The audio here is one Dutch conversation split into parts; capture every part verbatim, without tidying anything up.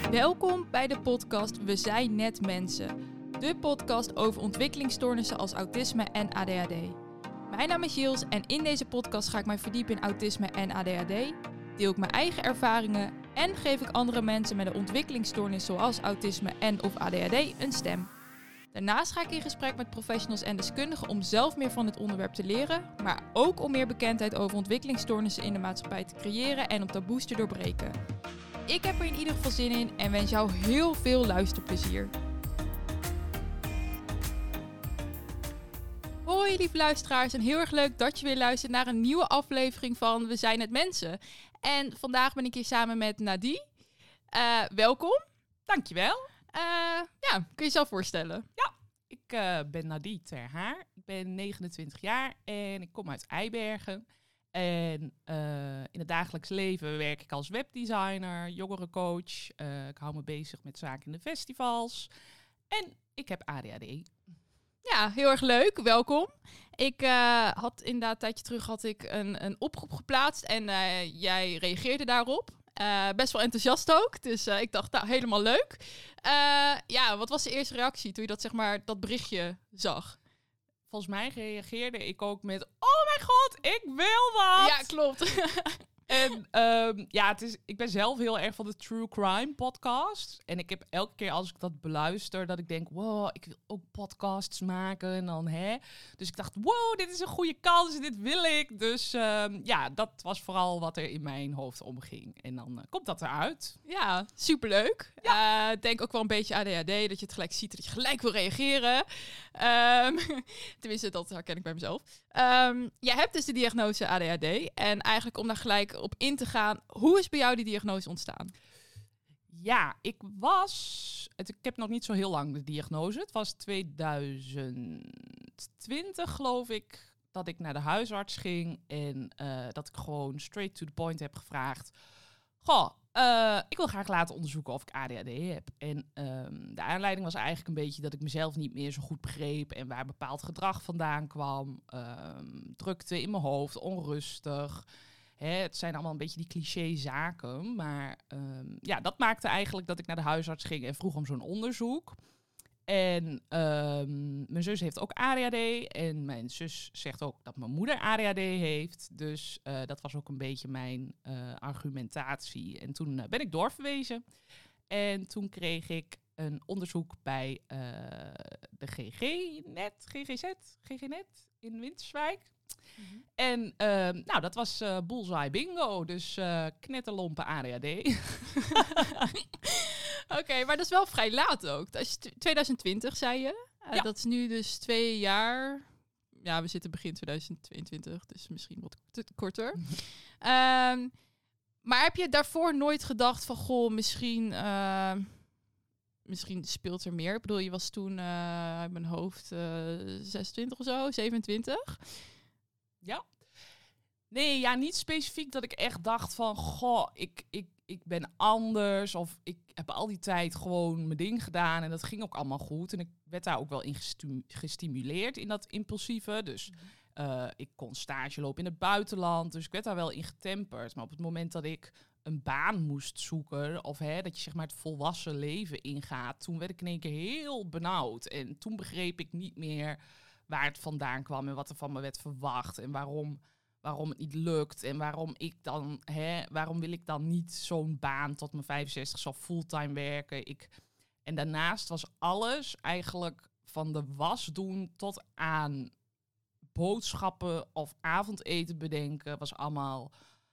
Welkom bij de podcast We zijn net mensen. De podcast over ontwikkelingsstoornissen als autisme en A D H D. Mijn naam is Jils en in deze podcast ga ik mij verdiepen in autisme en A D H D. Deel ik mijn eigen ervaringen en geef ik andere mensen met een ontwikkelingsstoornis zoals autisme en of A D H D een stem. Daarnaast ga ik in gesprek met professionals en deskundigen om zelf meer van het onderwerp te leren, maar ook om meer bekendheid over ontwikkelingsstoornissen in de maatschappij te creëren en om taboes te doorbreken. Ik heb er in ieder geval zin in en wens jou heel veel luisterplezier. Hoi lieve luisteraars en heel erg leuk dat je weer luistert naar een nieuwe aflevering van We zijn het mensen. En vandaag ben ik hier samen met Nadie. Uh, welkom. Dankjewel. Uh, ja, kun je jezelf voorstellen? Ja, ik uh, ben Nadie ter Haar. Ik ben negenentwintig jaar en ik kom uit Eibergen. En uh, in het dagelijks leven werk ik als webdesigner, jongerencoach. Uh, ik hou me bezig met zaken in de festivals. En ik heb A D H D. Ja, heel erg leuk. Welkom. Ik uh, had inderdaad een tijdje terug had ik een, een oproep geplaatst en uh, jij reageerde daarop. Uh, best wel enthousiast ook. Dus uh, ik dacht, nou, helemaal leuk. Uh, ja, wat was de eerste reactie toen je dat, zeg maar, dat berichtje zag? Volgens mij reageerde ik ook met, oh mijn god, ik wil dat! Ja, klopt. En um, ja, het is, ik ben zelf heel erg van de True Crime podcast. En ik heb elke keer als ik dat beluister, dat ik denk, wow, ik wil ook podcasts maken. En dan, hè. Dus ik dacht, wow, dit is een goede kans, dit wil ik. Dus um, ja, dat was vooral wat er in mijn hoofd omging. En dan uh, komt dat eruit. Ja, superleuk. Ja. Uh, denk ook wel een beetje A D H D, dat je het gelijk ziet, dat je gelijk wil reageren. Um, tenminste, dat herken ik bij mezelf. Um, jij hebt dus de diagnose A D H D. En eigenlijk om daar gelijk op in te gaan, hoe is bij jou die diagnose ontstaan? Ja, ik was... Het, ik heb nog niet zo heel lang de diagnose. Het was tweeduizend twintig, geloof ik, dat ik naar de huisarts ging. En uh, dat ik gewoon straight to the point heb gevraagd. Goh, uh, ik wil graag laten onderzoeken of ik A D H D heb. En um, de aanleiding was eigenlijk een beetje dat ik mezelf niet meer zo goed begreep. En waar bepaald gedrag vandaan kwam. Um, drukte in mijn hoofd, onrustig. Hè, het zijn allemaal een beetje die cliché zaken. Maar um, ja, dat maakte eigenlijk dat ik naar de huisarts ging en vroeg om zo'n onderzoek. En um, mijn zus heeft ook A D H D. En mijn zus zegt ook dat mijn moeder A D H D heeft. Dus uh, dat was ook een beetje mijn uh, argumentatie. En toen uh, ben ik doorverwezen. En toen kreeg ik een onderzoek bij uh, de G G-net, G G Z, G G-net in Winterswijk. Mm-hmm. En uh, nou, dat was uh, bullseye bingo, dus uh, knetterlompen A D H D. Oké, okay, maar dat is wel vrij laat ook. Dat is twintig twintig, zei je. Uh, ja. Dat is nu dus twee jaar. Ja, we zitten begin tweeduizend tweeëntwintig, dus misschien wat te korter. um, maar heb je daarvoor nooit gedacht van, goh, misschien... Uh, Misschien speelt er meer. Ik bedoel, je was toen uh, uit mijn hoofd uh, zesentwintig of zo, zevenentwintig. Ja. Nee, ja, niet specifiek dat ik echt dacht van, goh, ik, ik, ik ben anders. Of ik heb al die tijd gewoon mijn ding gedaan. En dat ging ook allemaal goed. En ik werd daar ook wel in gestu- gestimuleerd in dat impulsieve. Dus uh, ik kon stage lopen in het buitenland. Dus ik werd daar wel in getemperd. Maar op het moment dat ik een baan moest zoeken, of hè, dat je zeg maar het volwassen leven ingaat, toen werd ik in één keer heel benauwd. En toen begreep ik niet meer waar het vandaan kwam en wat er van me werd verwacht en waarom, waarom het niet lukt en waarom ik dan, hè, waarom wil ik dan niet zo'n baan tot mijn vijfenzestig zo fulltime werken. Ik, en daarnaast was alles eigenlijk van de was doen tot aan boodschappen of avondeten bedenken, was allemaal...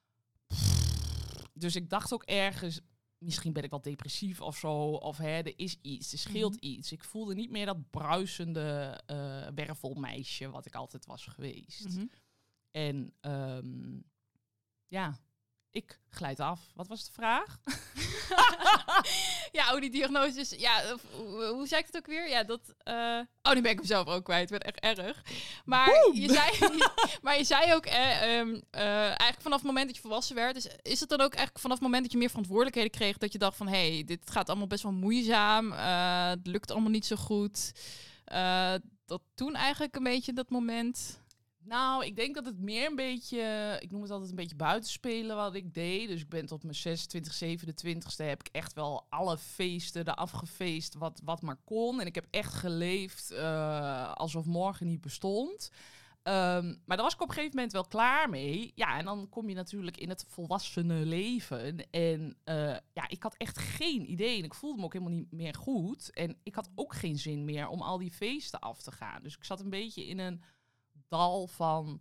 Dus ik dacht ook ergens, misschien ben ik wel depressief of zo. Of hè, er is iets, er scheelt mm-hmm. iets. Ik voelde niet meer dat bruisende uh, wervelmeisje wat ik altijd was geweest. Mm-hmm. En um, ja, ik glijd af. Wat was de vraag? Ja, hoe die diagnose is... Ja, hoe, hoe zei ik het ook weer? Ja, dat... Uh... Oh, nu ben ik hem zelf ook kwijt. Het werd echt erg. Maar je zei, maar je zei ook... Eh, um, uh, eigenlijk vanaf het moment dat je volwassen werd... Is, is het dan ook eigenlijk vanaf het moment dat je meer verantwoordelijkheden kreeg... dat je dacht van... Hé, hey, dit gaat allemaal best wel moeizaam. Uh, het lukt allemaal niet zo goed. Uh, dat toen eigenlijk een beetje dat moment... Nou, ik denk dat het meer een beetje, ik noem het altijd een beetje buitenspelen wat ik deed. Dus ik ben tot mijn zesentwintig, zevenentwintigste heb ik echt wel alle feesten er afgefeest wat, wat maar kon. En ik heb echt geleefd uh, alsof morgen niet bestond. Um, maar daar was ik op een gegeven moment wel klaar mee. Ja, en dan kom je natuurlijk in het volwassene leven. En uh, ja, ik had echt geen idee. En ik voelde me ook helemaal niet meer goed. En ik had ook geen zin meer om al die feesten af te gaan. Dus ik zat een beetje in een dal van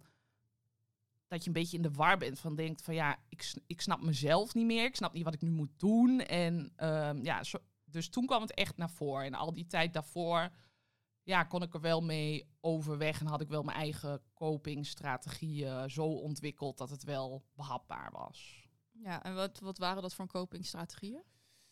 dat je een beetje in de war bent. Van denkt van ja, ik, ik snap mezelf niet meer. Ik snap niet wat ik nu moet doen. En um, ja, zo, dus toen kwam het echt naar voren. En al die tijd daarvoor... ja, kon ik er wel mee overweg en had ik wel mijn eigen copingstrategieën zo ontwikkeld dat het wel behapbaar was. Ja, en wat, wat waren dat voor copingstrategieën?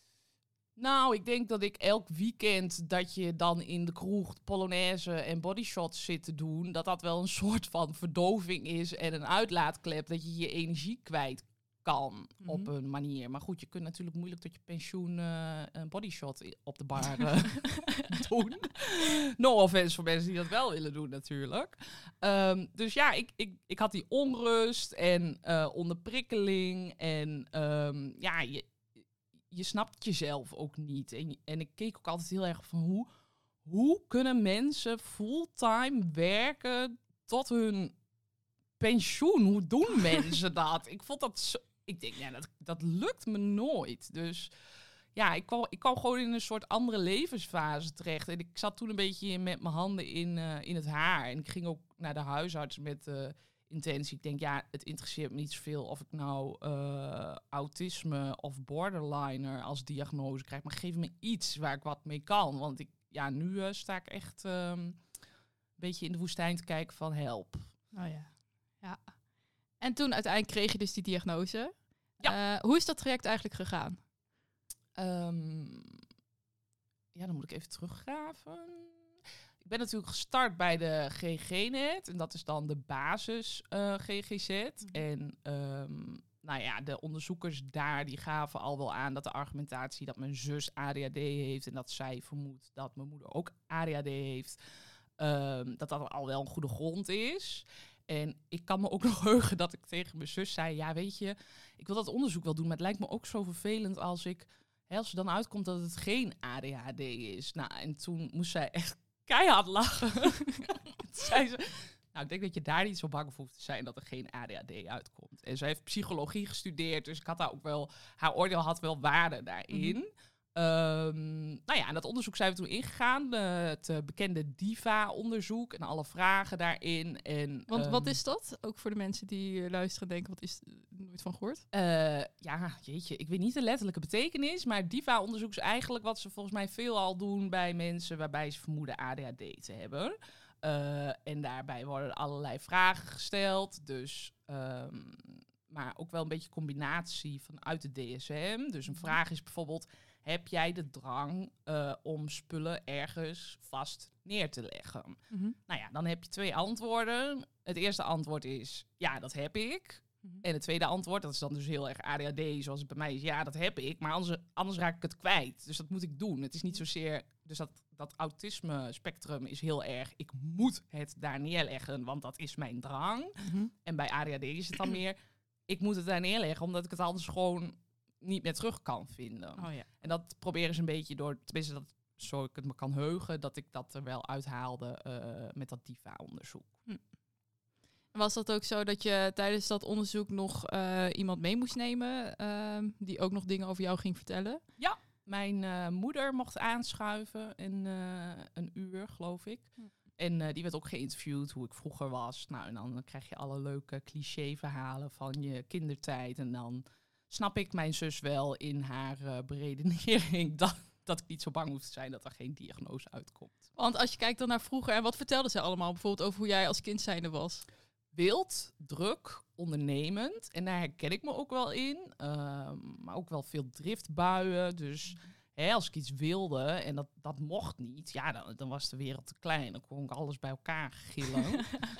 Nou, ik denk dat ik elk weekend dat je dan in de kroeg Polonaise en bodyshots zit te doen, dat dat wel een soort van verdoving is en een uitlaatklep, dat je je energie kwijt kan mm-hmm. op een manier. Maar goed, je kunt natuurlijk moeilijk tot je pensioen uh, een bodyshot op de bar uh, doen. No offense voor mensen die dat wel willen doen natuurlijk. Um, dus ja, ik, ik, ik had die onrust en uh, onderprikkeling en um, ja, je, je snapt jezelf ook niet. En, en ik keek ook altijd heel erg van hoe, hoe kunnen mensen fulltime werken tot hun pensioen? Hoe doen mensen dat? Ik vond dat zo... Ik denk, ja, dat, dat lukt me nooit. Dus ja, ik kwam, ik kwam gewoon in een soort andere levensfase terecht. En ik zat toen een beetje met mijn handen in, uh, in het haar. En ik ging ook naar de huisarts met uh, intentie. Ik denk, ja, het interesseert me niet zoveel of ik nou uh, autisme of borderliner als diagnose krijg. Maar geef me iets waar ik wat mee kan. Want ik, ja, nu uh, sta ik echt um, een beetje in de woestijn te kijken van help. Oh ja. Ja. En toen uiteindelijk kreeg je dus die diagnose. Ja. Uh, hoe is dat traject eigenlijk gegaan? Um, ja, dan moet ik even teruggraven. Ik ben natuurlijk gestart bij de G G-net. En dat is dan de basis uh, G G Z. Mm-hmm. En um, nou ja, de onderzoekers daar die gaven al wel aan dat de argumentatie dat mijn zus A D H D heeft en dat zij vermoedt dat mijn moeder ook A D H D heeft, um, dat dat al wel een goede grond is. En ik kan me ook nog heugen dat ik tegen mijn zus zei, ja weet je, ik wil dat onderzoek wel doen, maar het lijkt me ook zo vervelend als ik, hè, als er dan uitkomt dat het geen A D H D is. Nou, en toen moest zij echt keihard lachen. Toen zei ze, nou ik denk dat je daar niet zo bang voor hoeft te zijn dat er geen A D H D uitkomt. En zij heeft psychologie gestudeerd, dus ik had daar ook wel, haar oordeel had wel waarde daarin. Mm-hmm. Um, nou ja, en dat onderzoek zijn we toen ingegaan. Uh, het uh, bekende DIVA-onderzoek en alle vragen daarin. En, Want um, wat is dat? Ook voor de mensen die uh, luisteren en denken, wat is er nooit van gehoord? Uh, ja, jeetje, ik weet niet de letterlijke betekenis. Maar DIVA-onderzoek is eigenlijk wat ze volgens mij veelal doen bij mensen waarbij ze vermoeden A D H D te hebben. Uh, en daarbij worden allerlei vragen gesteld. Dus... Um, maar ook wel een beetje combinatie vanuit de D S M. Dus een vraag is bijvoorbeeld, heb jij de drang uh, om spullen ergens vast neer te leggen? Mm-hmm. Nou ja, dan heb je twee antwoorden. Het eerste antwoord is, ja, dat heb ik. Mm-hmm. En het tweede antwoord, dat is dan dus heel erg A D H D, zoals het bij mij is, ja, dat heb ik. Maar anders, anders raak ik het kwijt. Dus dat moet ik doen. Het is niet zozeer, dus dat, dat autisme spectrum is heel erg, ik moet het daar neerleggen, want dat is mijn drang. Mm-hmm. En bij A D H D is het dan meer, ik moet het daar neerleggen, omdat ik het anders gewoon niet meer terug kan vinden. Oh ja. En dat proberen ze een beetje door, tenminste dat, zo ik het me kan heugen, dat ik dat er wel uithaalde uh, met dat DIVA-onderzoek. Hm. Was dat ook zo dat je tijdens dat onderzoek nog uh, iemand mee moest nemen, uh, die ook nog dingen over jou ging vertellen? Ja, mijn uh, moeder mocht aanschuiven in uh, een uur, geloof ik. Hm. En uh, die werd ook geïnterviewd hoe ik vroeger was. Nou, en dan krijg je alle leuke cliché-verhalen van je kindertijd. En dan snap ik mijn zus wel in haar uh, beredenering dat, dat ik niet zo bang hoef te zijn dat er geen diagnose uitkomt. Want als je kijkt dan naar vroeger, en wat vertelden ze allemaal bijvoorbeeld over hoe jij als kind zijnde was? Wild, druk, ondernemend. En daar herken ik me ook wel in. Uh, maar ook wel veel driftbuien. Dus hè, als ik iets wilde en dat, dat mocht niet, ja, dan, dan was de wereld te klein. Dan kon ik alles bij elkaar gillen.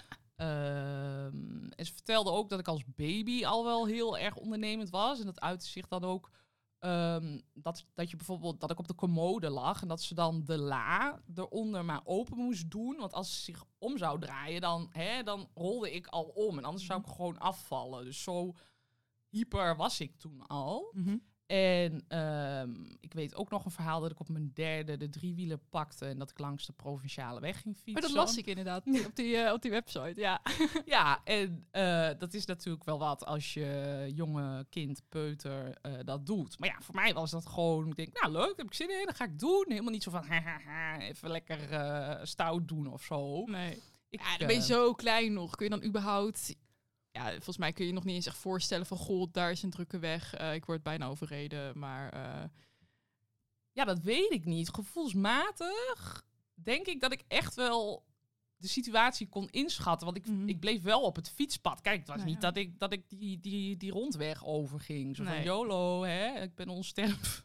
uh, en ze vertelde ook dat ik als baby al wel heel erg ondernemend was. En dat uitte zich dan ook Um, dat, dat je bijvoorbeeld dat ik op de commode lag en dat ze dan de la eronder maar open moest doen. Want als ze zich om zou draaien, dan, hè, dan rolde ik al om. En anders zou ik gewoon afvallen. Dus zo hyper was ik toen al. Mm-hmm. En um, ik weet ook nog een verhaal dat ik op mijn derde de driewieler pakte en dat ik langs de provinciale weg ging fietsen. Maar dat las ik inderdaad op die, uh, op die website, ja. Ja, en uh, dat is natuurlijk wel wat als je jonge kind, peuter, uh, dat doet. Maar ja, voor mij was dat gewoon, ik denk, nou leuk, heb ik zin in, dat ga ik doen. Helemaal niet zo van, hahaha, even lekker uh, stout doen of zo. Nee. Ik, ja, dan ben je zo klein nog. Kun je dan überhaupt... Ja, volgens mij kun je je nog niet eens echt voorstellen van... Goh, daar is een drukke weg. Uh, ik word bijna overreden, maar... Uh... Ja, dat weet ik niet. Gevoelsmatig denk ik dat ik echt wel de situatie kon inschatten. Want ik, mm-hmm. ik bleef wel op het fietspad. Kijk, het was nou, niet ja. dat ik, dat ik die, die, die rondweg overging. Zo nee. van, YOLO, hè, ik ben onsterf.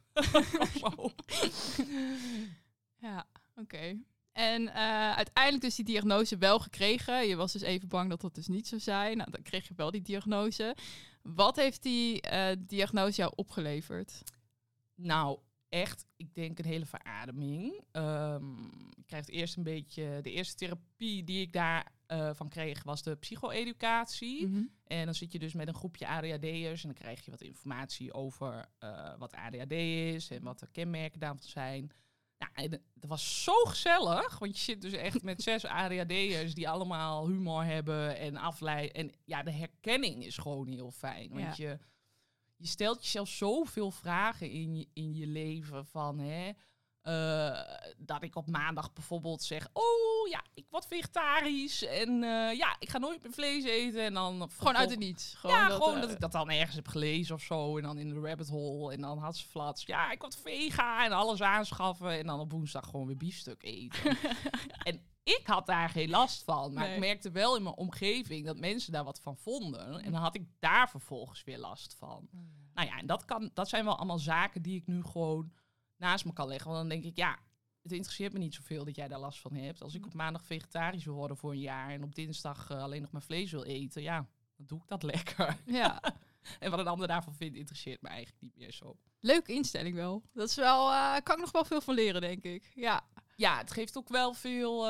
Ja, oké. Okay. En uh, uiteindelijk dus die diagnose wel gekregen. Je was dus even bang dat dat dus niet zou zijn. Nou, dan kreeg je wel die diagnose. Wat heeft die uh, diagnose jou opgeleverd? Nou, echt, ik denk een hele verademing. Um, je krijgt eerst een beetje... De eerste therapie die ik daarvan uh, van kreeg was de psycho-educatie. Mm-hmm. En dan zit je dus met een groepje A D H D'ers en dan krijg je wat informatie over uh, wat A D H D is en wat de kenmerken daarvan zijn. Nou, dat was zo gezellig, want je zit dus echt met zes A D H D'ers die allemaal humor hebben en afleiden. En ja, de herkenning is gewoon heel fijn, want ja. je, je stelt jezelf zoveel vragen in je, in je leven van, hè, uh, dat ik op maandag bijvoorbeeld zeg, oh ja, ik word vegetarisch en uh, ja, ik ga nooit meer vlees eten. En dan gewoon vervol- uit het niets. Gewoon ja, dat, gewoon uh... dat ik dat dan ergens heb gelezen of zo. En dan in de rabbit hole. En dan had ze flats. Ja, ik word vega en alles aanschaffen. En dan op woensdag gewoon weer biefstuk eten. En ik had daar geen last van. Maar nee. ik merkte wel in mijn omgeving dat mensen daar wat van vonden. En dan had ik daar vervolgens weer last van. Mm. Nou ja, en dat, kan, dat zijn wel allemaal zaken die ik nu gewoon naast me kan leggen. Want dan denk ik, ja, het interesseert me niet zoveel dat jij daar last van hebt. Als ik op maandag vegetarisch wil worden voor een jaar en op dinsdag uh, alleen nog maar vlees wil eten, ja, dan doe ik dat lekker. Ja. En wat een ander daarvan vindt, interesseert me eigenlijk niet meer zo. Leuke instelling wel. Dat is wel, uh, kan ik nog wel veel van leren, denk ik. Ja. Ja, het geeft ook wel veel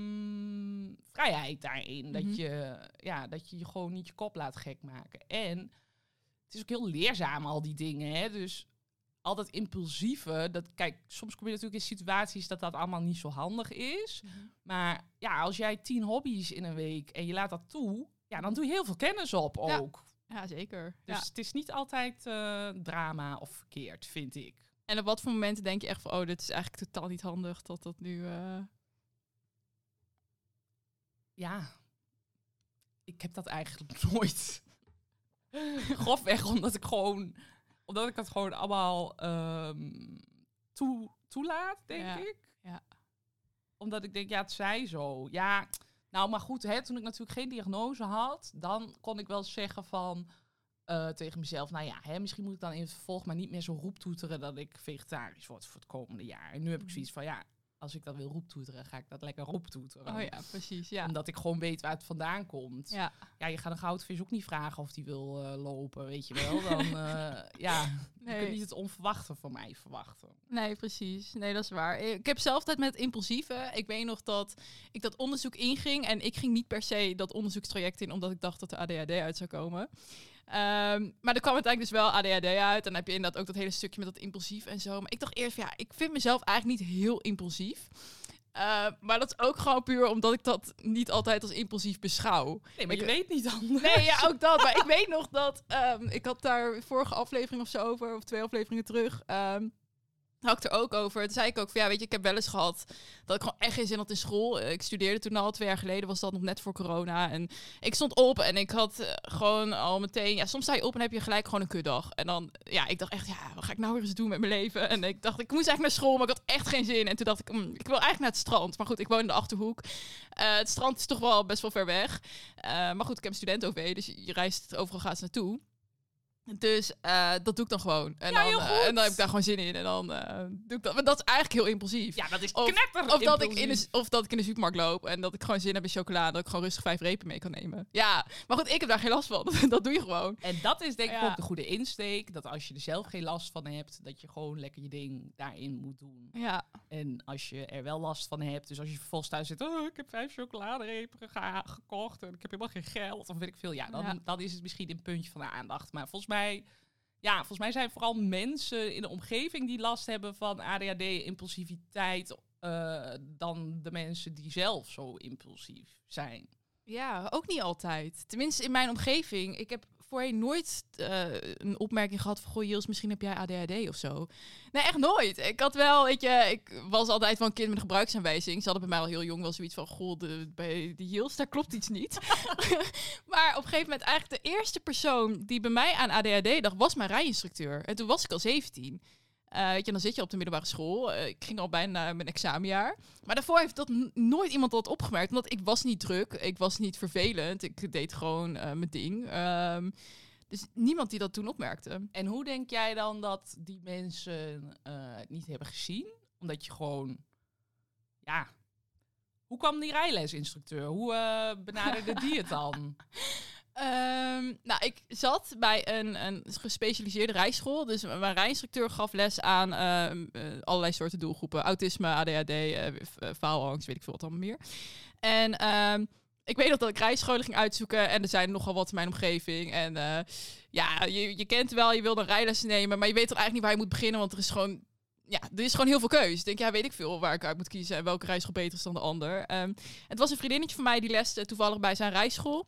um, vrijheid daarin. Mm-hmm. Dat je, ja, dat je je gewoon niet je kop laat gek maken. En het is ook heel leerzaam, al die dingen, hè. Dus altijd impulsieve, dat, kijk, soms kom je natuurlijk in situaties dat dat allemaal niet zo handig is. Mm-hmm. Maar ja, als jij tien hobby's in een week en je laat dat toe, ja, dan doe je heel veel kennis op ook. Ja, ja zeker. Dus ja. het is niet altijd uh, drama of verkeerd, vind ik. En op wat voor momenten denk je echt van, oh, dit is eigenlijk totaal niet handig dat dat nu... Uh... Ja, ik heb dat eigenlijk nooit. Grofweg, omdat ik gewoon... Omdat ik het gewoon allemaal um, toe, toelaat, denk ja. ik. Ja. Omdat ik denk, ja, het zij zo. Ja, nou, maar goed, hè, toen ik natuurlijk geen diagnose had, dan kon ik wel zeggen van uh, tegen mezelf, nou ja, hè, misschien moet ik dan in het vervolg maar niet meer zo roeptoeteren dat ik vegetarisch word voor het komende jaar. En nu heb ik zoiets van, ja, als ik dat wil roeptoeteren, ga ik dat lekker roeptoeteren. Oh ja, precies, ja. Omdat ik gewoon weet waar het vandaan komt. Ja, ja je gaat een goudvis ook niet vragen of die wil uh, lopen, weet je wel. Dan, uh, ja, nee. Je kunt niet het onverwachte van mij verwachten. Nee, precies. Nee, dat is waar. Ik heb zelf altijd met impulsieve. Ik weet nog dat ik dat onderzoek inging. En ik ging niet per se dat onderzoekstraject in, omdat ik dacht dat er A D H D uit zou komen. Um, maar er kwam uiteindelijk dus wel A D H D uit. En dan heb je inderdaad ook dat hele stukje met dat impulsief en zo. Maar ik dacht eerst, ja, ik vind mezelf eigenlijk niet heel impulsief. Uh, maar dat is ook gewoon puur omdat ik dat niet altijd als impulsief beschouw. Nee, maar ik je weet niet anders. Nee, ja, ook dat. Maar ik weet nog dat... Um, ik had daar vorige aflevering of zo over, of twee afleveringen terug... Um, had ik er ook over. Toen zei ik ook van, ja, weet je, ik heb wel eens gehad dat ik gewoon echt geen zin had in school. Ik studeerde toen al, twee jaar geleden was dat nog net voor corona. En ik stond op en ik had uh, gewoon al meteen... Ja, soms sta je op en heb je gelijk gewoon een kutdag. En dan, ja, ik dacht echt, ja, wat ga ik nou weer eens doen met mijn leven? En ik dacht, ik moest eigenlijk naar school, maar ik had echt geen zin. En toen dacht ik, mm, ik wil eigenlijk naar het strand. Maar goed, ik woon in de Achterhoek. Uh, het strand is toch wel best wel ver weg. Uh, maar goed, ik heb een student-O V, dus je reist overal gratis naartoe. Dus uh, dat doe ik dan gewoon. En, ja, dan, heel uh, goed. en dan heb ik daar gewoon zin in. En dan uh, doe ik dat. Maar dat is eigenlijk heel impulsief. Ja, dat is of, knetter of dat, ik in de, of dat ik in de supermarkt loop en dat ik gewoon zin heb in chocola. Dat ik gewoon rustig vijf repen mee kan nemen. Ja, maar goed, ik heb daar geen last van. Dat doe je gewoon. En dat is denk ik ja. ook de goede insteek. Dat als je er zelf geen last van hebt, dat je gewoon lekker je ding daarin moet doen. Ja. En als je er wel last van hebt, dus als je vervolgens thuis zit, oh, ik heb vijf chocoladerepen ge- gekocht en ik heb helemaal geen geld, of weet ik veel. Ja, dan, ja. dan is het misschien een puntje van de aandacht. Maar volgens mij... Ja, volgens mij zijn vooral mensen in de omgeving die last hebben van A D H D, impulsiviteit, uh, dan de mensen die zelf zo impulsief zijn. Ja, ook niet altijd. Tenminste, in mijn omgeving. Ik heb voorheen nooit uh, een opmerking gehad van, goh, Jils, misschien heb jij A D H D of zo. Nee, echt nooit. Ik had wel, weet je, ik was altijd wel een kind met een gebruiksaanwijzing. Ze hadden bij mij al heel jong wel zoiets van, goh, de, bij die Jils, daar klopt iets niet. Maar op een gegeven moment eigenlijk de eerste persoon die bij mij aan A D H D dacht, was mijn rijinstructeur. En toen was ik al zeventien. Uh, weet je, dan zit je op de middelbare school. Uh, ik ging al bijna naar mijn examenjaar. Maar daarvoor heeft dat n- nooit iemand dat opgemerkt. Omdat ik was niet druk. Ik was niet vervelend. Ik deed gewoon uh, mijn ding. Um, dus niemand die dat toen opmerkte. En hoe denk jij dan dat die mensen uh, het niet hebben gezien? Omdat je gewoon... Ja... Hoe kwam die rijlesinstructeur? Hoe uh, benaderde die het dan? Um, nou, ik zat bij een, een gespecialiseerde rijschool. Dus mijn rijinstructeur gaf les aan uh, uh, allerlei soorten doelgroepen. Autisme, A D H D, uh, faalangst, weet ik veel wat allemaal meer. En um, ik weet nog dat ik rijscholen ging uitzoeken. En er zijn nogal wat in mijn omgeving. En uh, ja, je, je kent wel, je wil een rijles nemen. Maar je weet toch eigenlijk niet waar je moet beginnen. Want er is gewoon... Ja, er is gewoon heel veel keus. Ik denk, ja, weet ik veel waar ik uit moet kiezen. En welke rijschool beter is dan de ander. Um, het was een vriendinnetje van mij die leste toevallig bij zijn rijschool.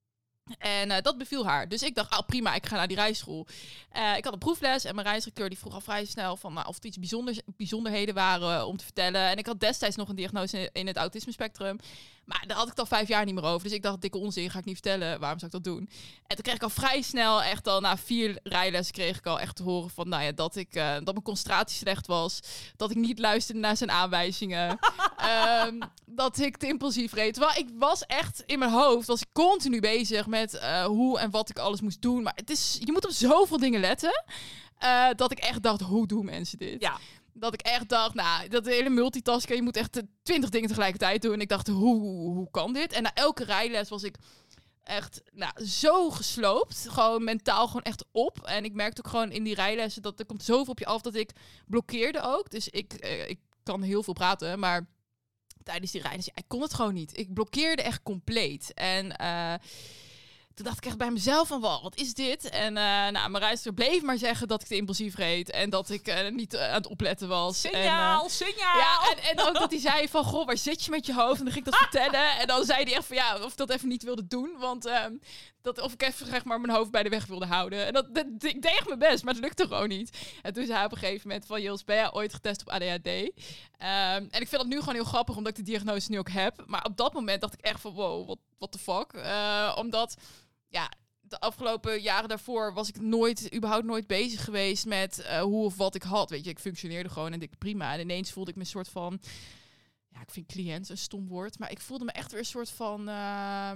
En uh, dat beviel haar. Dus ik dacht, oh prima, ik ga naar die rijschool. Uh, ik had een proefles en mijn rijinstructeur die vroeg al vrij snel van nou, of er iets bijzonders, bijzonderheden waren uh, om te vertellen. En ik had destijds nog een diagnose in, in het autisme spectrum. Maar daar had ik het al vijf jaar niet meer over. Dus ik dacht, dikke onzin, ga ik niet vertellen. Waarom zou ik dat doen? En toen kreeg ik al vrij snel, echt al na vier rijlessen, kreeg ik al echt te horen van, nou ja, dat ik uh, dat mijn concentratie slecht was. Dat ik niet luisterde naar zijn aanwijzingen. um, dat ik te impulsief reed. Terwijl ik was echt in mijn hoofd, was ik continu bezig met uh, hoe en wat ik alles moest doen. Maar het is, je moet op zoveel dingen letten. Uh, dat ik echt dacht, hoe doen mensen dit? Ja. Dat ik echt dacht, nou, dat hele multitasken, je moet echt twintig dingen tegelijkertijd doen. En ik dacht, hoe, hoe, hoe kan dit? En na elke rijles was ik echt nou, zo gesloopt. Gewoon mentaal gewoon echt op. En ik merkte ook gewoon in die rijlessen dat er komt zoveel op je af dat ik blokkeerde ook. Dus ik, eh, ik kan heel veel praten, maar tijdens die rijles, ja, ik kon het gewoon niet. Ik blokkeerde echt compleet. En... Uh, Toen dacht ik echt bij mezelf van, wow, wat is dit? En uh, nou, mijn rijinstructeur bleef maar zeggen dat ik te impulsief reed. En dat ik uh, niet uh, aan het opletten was. Signaal, en, uh, signaal! Ja, en, en ook dat hij zei van, goh, waar zit je met je hoofd? En dan ging ik dat vertellen. En dan zei hij echt van, ja, of ik dat even niet wilde doen. Want uh, dat, of ik even zeg maar, mijn hoofd bij de weg wilde houden. En dat, dat, ik deed echt mijn best, maar het lukte gewoon niet. En toen zei hij op een gegeven moment van, Jils, ben jij ooit getest op A D H D? Um, en ik vind dat nu gewoon heel grappig, omdat ik de diagnose nu ook heb. Maar op dat moment dacht ik echt van, wow, what, what the fuck? Uh, omdat... Ja, de afgelopen jaren daarvoor was ik nooit, überhaupt nooit bezig geweest met uh, hoe of wat ik had. Weet je, ik functioneerde gewoon en ik prima. En ineens voelde ik me een soort van, ja, ik vind cliënt een stom woord, maar ik voelde me echt weer een soort van, uh,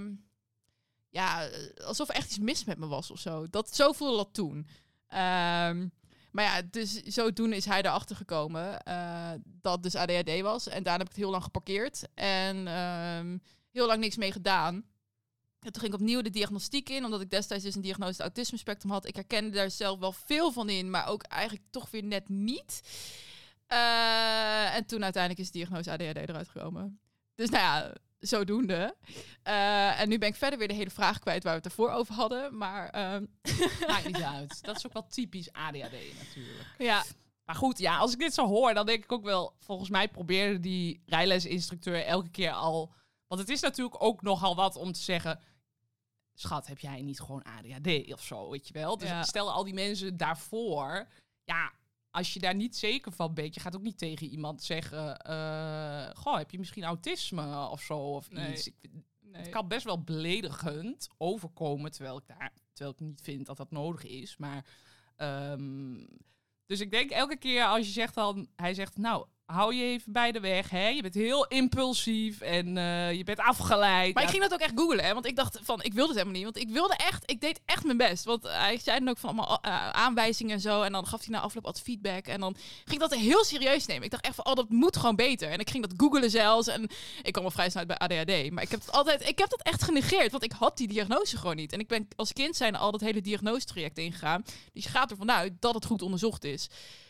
ja, alsof er echt iets mis met me was of zo. Dat, zo voelde dat toen. Um, maar ja, dus zodoende is hij erachter gekomen uh, dat dus A D H D was. En daarna heb ik het heel lang geparkeerd en um, heel lang niks mee gedaan. En toen ging ik opnieuw de diagnostiek in, omdat ik destijds dus een diagnose het autisme spectrum had. Ik herkende daar zelf wel veel van in, maar ook eigenlijk toch weer net niet. Uh, en toen uiteindelijk is de diagnose A D H D eruit gekomen. Dus nou ja, zodoende. Uh, en nu ben ik verder weer de hele vraag kwijt waar we het ervoor over hadden. Maar um... maakt niet uit. Dat is ook wel typisch A D H D natuurlijk. Ja. Maar goed, ja, als ik dit zo hoor, dan denk ik ook wel... Volgens mij probeerde die rijlesinstructeur elke keer al... Want het is natuurlijk ook nogal wat om te zeggen... Schat, heb jij niet gewoon A D H D of zo, weet je wel? Dus ja. Stel al die mensen daarvoor... Ja, als je daar niet zeker van bent... Je gaat ook niet tegen iemand zeggen... Uh, goh, heb je misschien autisme of zo of nee. iets? Ik, nee. Het kan best wel beledigend overkomen... Terwijl ik, daar, terwijl ik niet vind dat dat nodig is. Maar... Um, dus ik denk elke keer als je zegt dan... Hij zegt, nou... hou je even bij de weg. Hè? Je bent heel impulsief en uh, je bent afgeleid. Maar ik ging dat ook echt googlen, hè? Want ik dacht van, ik wilde het helemaal niet. Want ik wilde echt, ik deed echt mijn best. Want hij zei dan ook van allemaal uh, aanwijzingen en zo. En dan gaf hij na afloop wat feedback. En dan ging ik dat heel serieus nemen. Ik dacht echt van, oh, dat moet gewoon beter. En ik ging dat googlen zelfs. En ik kwam al vrij snel uit bij A D H D. Maar ik heb het altijd, ik heb dat echt genegeerd. Want ik had die diagnose gewoon niet. En ik ben als kind zijn al dat hele diagnosetraject ingegaan. Dus je gaat ervan uit dat het goed onderzocht is.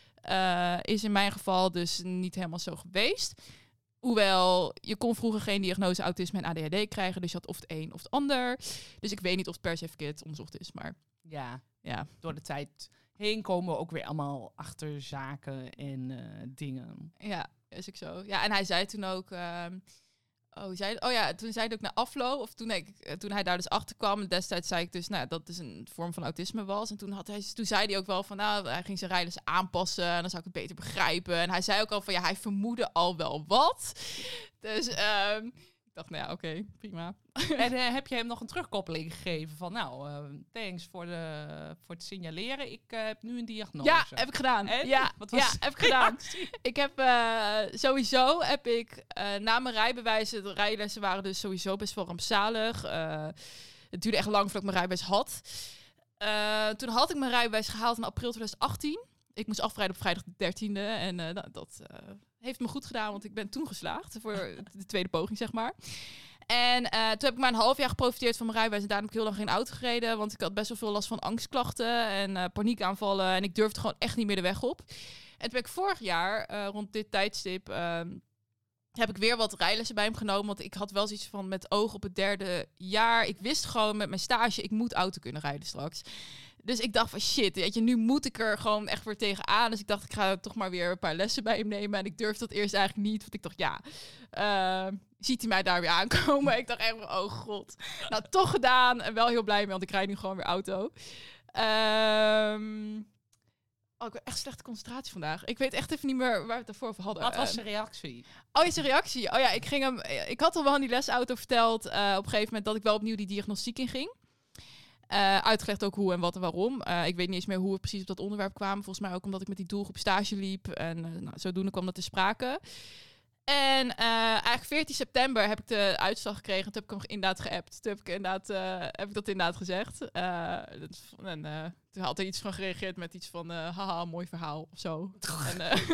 Uh, is in mijn geval dus niet helemaal zo geweest. Hoewel, je kon vroeger geen diagnose autisme en A D H D krijgen. Dus je had of het een of het ander. Dus ik weet niet of het per se verkeerd onderzocht is. Maar ja, ja. Door de tijd heen komen we ook weer allemaal achter zaken en uh, dingen. Ja, is ik zo. Ja, en hij zei toen ook... Uh, Oh, zei, oh ja, toen zei hij ook na afloop, of toen, ik, toen hij daar dus achter kwam, destijds zei ik dus, nou, dat is een vorm van autisme was. En toen, had hij, toen zei hij ook wel van, nou, hij ging zijn rijles aanpassen en dan zou ik het beter begrijpen. En hij zei ook al van, ja, hij vermoedde al wel wat. Dus um, ik dacht, nou ja, oké, okay, prima. En uh, heb je hem nog een terugkoppeling gegeven van, nou, uh, thanks voor, de, voor het signaleren. Ik uh, heb nu een diagnose. Ja, heb ik gedaan. En? Ja, Wat was ja, heb ik gedaan. Ik heb uh, sowieso, heb ik uh, na mijn rijbewijzen, de rijlessen waren dus sowieso best wel rampzalig. Uh, het duurde echt lang voordat ik mijn rijbewijs had. Uh, toen had ik mijn rijbewijs gehaald in april twintig achttien. Ik moest afrijden op vrijdag de dertiende. En uh, nou, dat uh, heeft me goed gedaan, want ik ben toen geslaagd voor de tweede poging, zeg maar. En uh, toen heb ik maar een half jaar geprofiteerd van mijn rijbewijs. En daarom heb ik heel lang geen auto gereden. Want ik had best wel veel last van angstklachten en uh, paniekaanvallen. En ik durfde gewoon echt niet meer de weg op. En toen ben ik vorig jaar, uh, rond dit tijdstip... Uh, heb ik weer wat rijlessen bij hem genomen. Want ik had wel zoiets van met oog op het derde jaar. Ik wist gewoon met mijn stage, ik moet auto kunnen rijden straks. Dus ik dacht van shit, weet je, nu moet ik er gewoon echt weer tegenaan. Dus ik dacht, ik ga toch maar weer een paar lessen bij hem nemen. En ik durfde dat eerst eigenlijk niet. Want ik dacht, ja, uh, ziet hij mij daar weer aankomen? Ik dacht echt, oh god. Nou, toch gedaan. En wel heel blij mee, want ik rijd nu gewoon weer auto. Um, oh, ik heb echt slechte concentratie vandaag. Ik weet echt even niet meer waar we het daarvoor over hadden. Wat was zijn reactie? Oh, is zijn reactie? Oh ja, ik ging hem. Ik had al wel in die lesauto verteld uh, op een gegeven moment dat ik wel opnieuw die diagnostiek inging. Uh, uitgelegd ook hoe en wat en waarom. Uh, ik weet niet eens meer hoe we precies op dat onderwerp kwamen. Volgens mij ook omdat ik met die doelgroep stage liep. En uh, nou, zodoende kwam dat te sprake. En uh, eigenlijk veertien september heb ik de uitslag gekregen. Toen heb ik hem inderdaad geappt. Toen heb ik, inderdaad, uh, heb ik dat inderdaad gezegd. Uh, en uh, toen had hij iets van gereageerd met iets van... Uh, haha, mooi verhaal of zo. en, uh,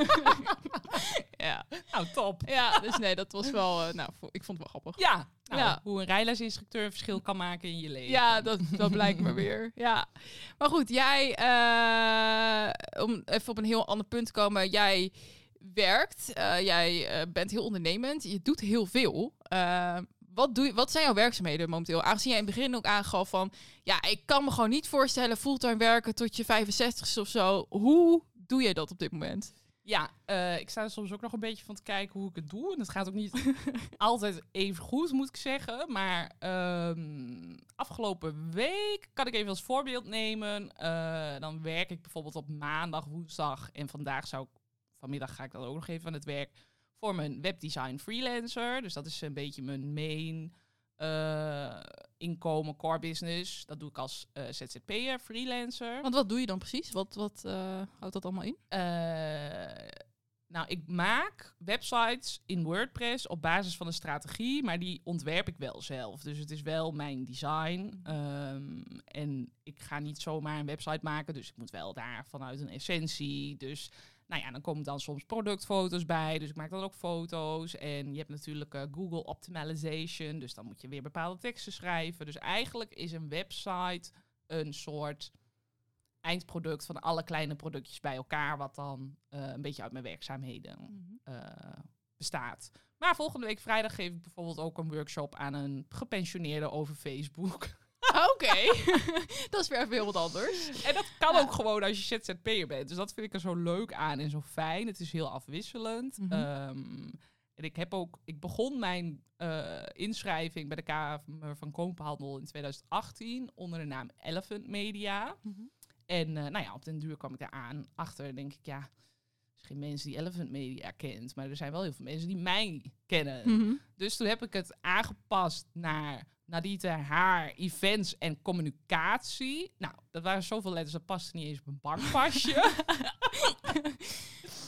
ja. Nou, top. Ja, dus nee, dat was wel... Uh, nou, ik vond het wel grappig. Ja, nou, ja. Hoe een rijlesinstructeur een verschil kan maken in je leven. Ja, dat, dat blijkt me weer. Ja. Maar goed, jij... Uh, om even op een heel ander punt te komen. Jij... werkt, uh, jij uh, bent heel ondernemend, je doet heel veel. Uh, wat, doe je, wat zijn jouw werkzaamheden momenteel? Aangezien jij in het begin ook aangaf van... ja, ik kan me gewoon niet voorstellen fulltime werken tot je vijfenzestigste of zo. Hoe doe je dat op dit moment? Ja, uh, ik sta er soms ook nog een beetje van te kijken hoe ik het doe. En het gaat ook niet altijd even goed, moet ik zeggen. Maar um, afgelopen week kan ik even als voorbeeld nemen. Uh, dan werk ik bijvoorbeeld op maandag, woensdag en vandaag zou ik... Vanmiddag ga ik dan ook nog even aan het werk voor mijn webdesign freelancer. Dus dat is een beetje mijn main uh, inkomen, core business. Dat doe ik als uh, Z Z P'er, freelancer. Want wat doe je dan precies? Wat, wat uh, houdt dat allemaal in? Uh, nou, ik maak websites in WordPress op basis van een strategie, maar die ontwerp ik wel zelf. Dus het is wel mijn design. Um, en ik ga niet zomaar een website maken, dus ik moet wel daar vanuit een essentie. Dus... Nou ja, dan komen dan soms productfoto's bij. Dus ik maak dan ook foto's. En je hebt natuurlijk uh, Google Optimization. Dus dan moet je weer bepaalde teksten schrijven. Dus eigenlijk is een website een soort eindproduct van alle kleine productjes bij elkaar. Wat dan uh, een beetje uit mijn werkzaamheden mm-hmm. uh, bestaat. Maar volgende week vrijdag geef ik bijvoorbeeld ook een workshop aan een gepensioneerde over Facebook. Oké, okay. Dat is weer even heel wat anders. En dat kan ja. ook gewoon als je Z Z P'er bent. Dus dat vind ik er zo leuk aan en zo fijn. Het is heel afwisselend. Mm-hmm. Um, en ik heb ook, ik begon mijn uh, inschrijving bij de Kamer van Koophandel in twintig achttien onder de naam Elephant Media. Mm-hmm. En uh, nou ja, op den duur kwam ik daar aan achter, denk ik, ja, er zijn geen mensen die Elephant Media kent, maar er zijn wel heel veel mensen die mij kennen. Mm-hmm. Dus toen heb ik het aangepast naar Nadite Haar, events en communicatie. Nou, dat waren zoveel letters, dat paste niet eens op een bankpasje.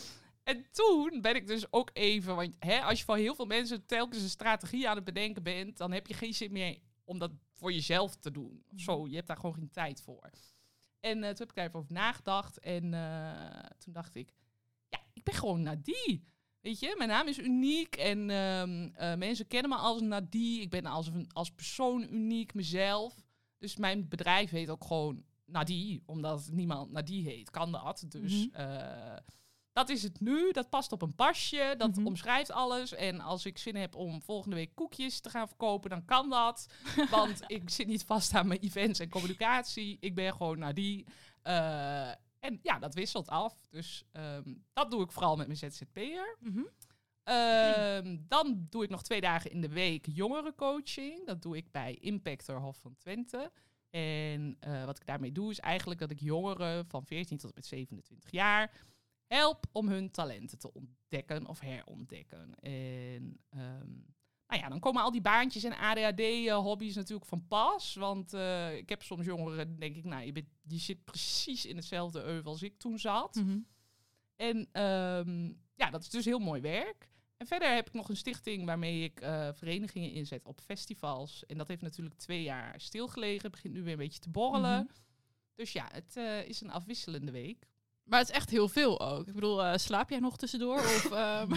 En toen ben ik dus ook even... Want hè, als je van heel veel mensen telkens een strategie aan het bedenken bent... dan heb je geen zin meer om dat voor jezelf te doen. Of zo, je hebt daar gewoon geen tijd voor. En uh, toen heb ik daar even over nagedacht. En uh, toen dacht ik... Ja, ik ben gewoon Nadie. Weet je, mijn naam is uniek. En um, uh, mensen kennen me als Nadie. Ik ben als, als persoon uniek, mezelf. Dus mijn bedrijf heet ook gewoon Nadie. Omdat niemand Nadie heet, kan dat. Dus... Mm-hmm. Uh, Dat is het nu, dat past op een pasje, dat mm-hmm. omschrijft alles. En als ik zin heb om volgende week koekjes te gaan verkopen, dan kan dat. Want ik zit niet vast aan mijn events en communicatie. Ik ben gewoon naar die. Uh, en ja, dat wisselt af. Dus um, dat doe ik vooral met mijn Z Z P'er. Mm-hmm. Um, dan doe ik nog twee dagen in de week jongerencoaching. Dat doe ik bij Impactor Hof van Twente. En uh, wat ik daarmee doe is eigenlijk dat ik jongeren van veertien tot en met zevenentwintig jaar... help om hun talenten te ontdekken of herontdekken. En um, nou ja, dan komen al die baantjes en A D H D-hobby's uh, natuurlijk van pas. Want uh, ik heb soms jongeren, denk ik, nou, je, bent, je zit precies in hetzelfde euvel als ik toen zat. Mm-hmm. En um, ja, dat is dus heel mooi werk. En verder heb ik nog een stichting waarmee ik uh, verenigingen inzet op festivals. En dat heeft natuurlijk twee jaar stilgelegen. Het begint nu weer een beetje te borrelen. Mm-hmm. Dus ja, het uh, is een afwisselende week. Maar het is echt heel veel ook. Ik bedoel, uh, slaap jij nog tussendoor? Of, um...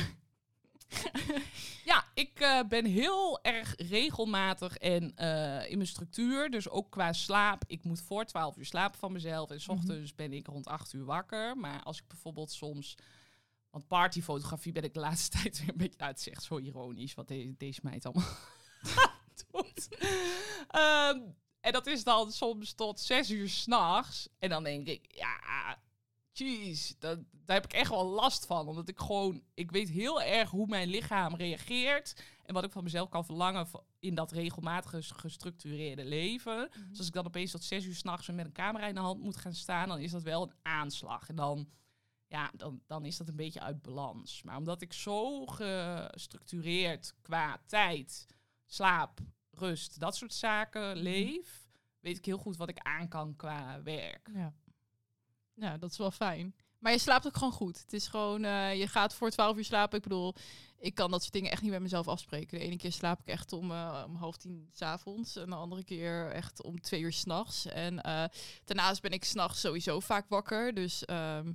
ja, ik uh, ben heel erg regelmatig en uh, in mijn structuur. Dus ook qua slaap. Ik moet voor twaalf uur slapen van mezelf. En 's ochtends mm-hmm. ben ik rond acht uur wakker. Maar als ik bijvoorbeeld soms... Want partyfotografie ben ik de laatste tijd weer een beetje... Nou, het is echt zo ironisch wat de- deze meid allemaal doet. Um, en dat is dan soms tot zes uur 's nachts. En dan denk ik, ja... Jeez, dat, daar heb ik echt wel last van. Omdat ik gewoon... Ik weet heel erg hoe mijn lichaam reageert. En wat ik van mezelf kan verlangen in dat regelmatige gestructureerde leven. Mm-hmm. Dus als ik dan opeens tot zes uur 's nachts met een camera in de hand moet gaan staan... dan is dat wel een aanslag. En dan, ja, dan, dan is dat een beetje uit balans. Maar omdat ik zo gestructureerd qua tijd, slaap, rust, dat soort zaken leef... weet ik heel goed wat ik aan kan qua werk. Ja. Ja, dat is wel fijn. Maar je slaapt ook gewoon goed. Het is gewoon, uh, je gaat voor twaalf uur slapen. Ik bedoel, ik kan dat soort dingen echt niet met mezelf afspreken. De ene keer slaap ik echt om, uh, om half tien 's avonds. En de andere keer echt om twee uur 's nachts. En uh, daarnaast ben ik 's nachts sowieso vaak wakker. Dus... Um...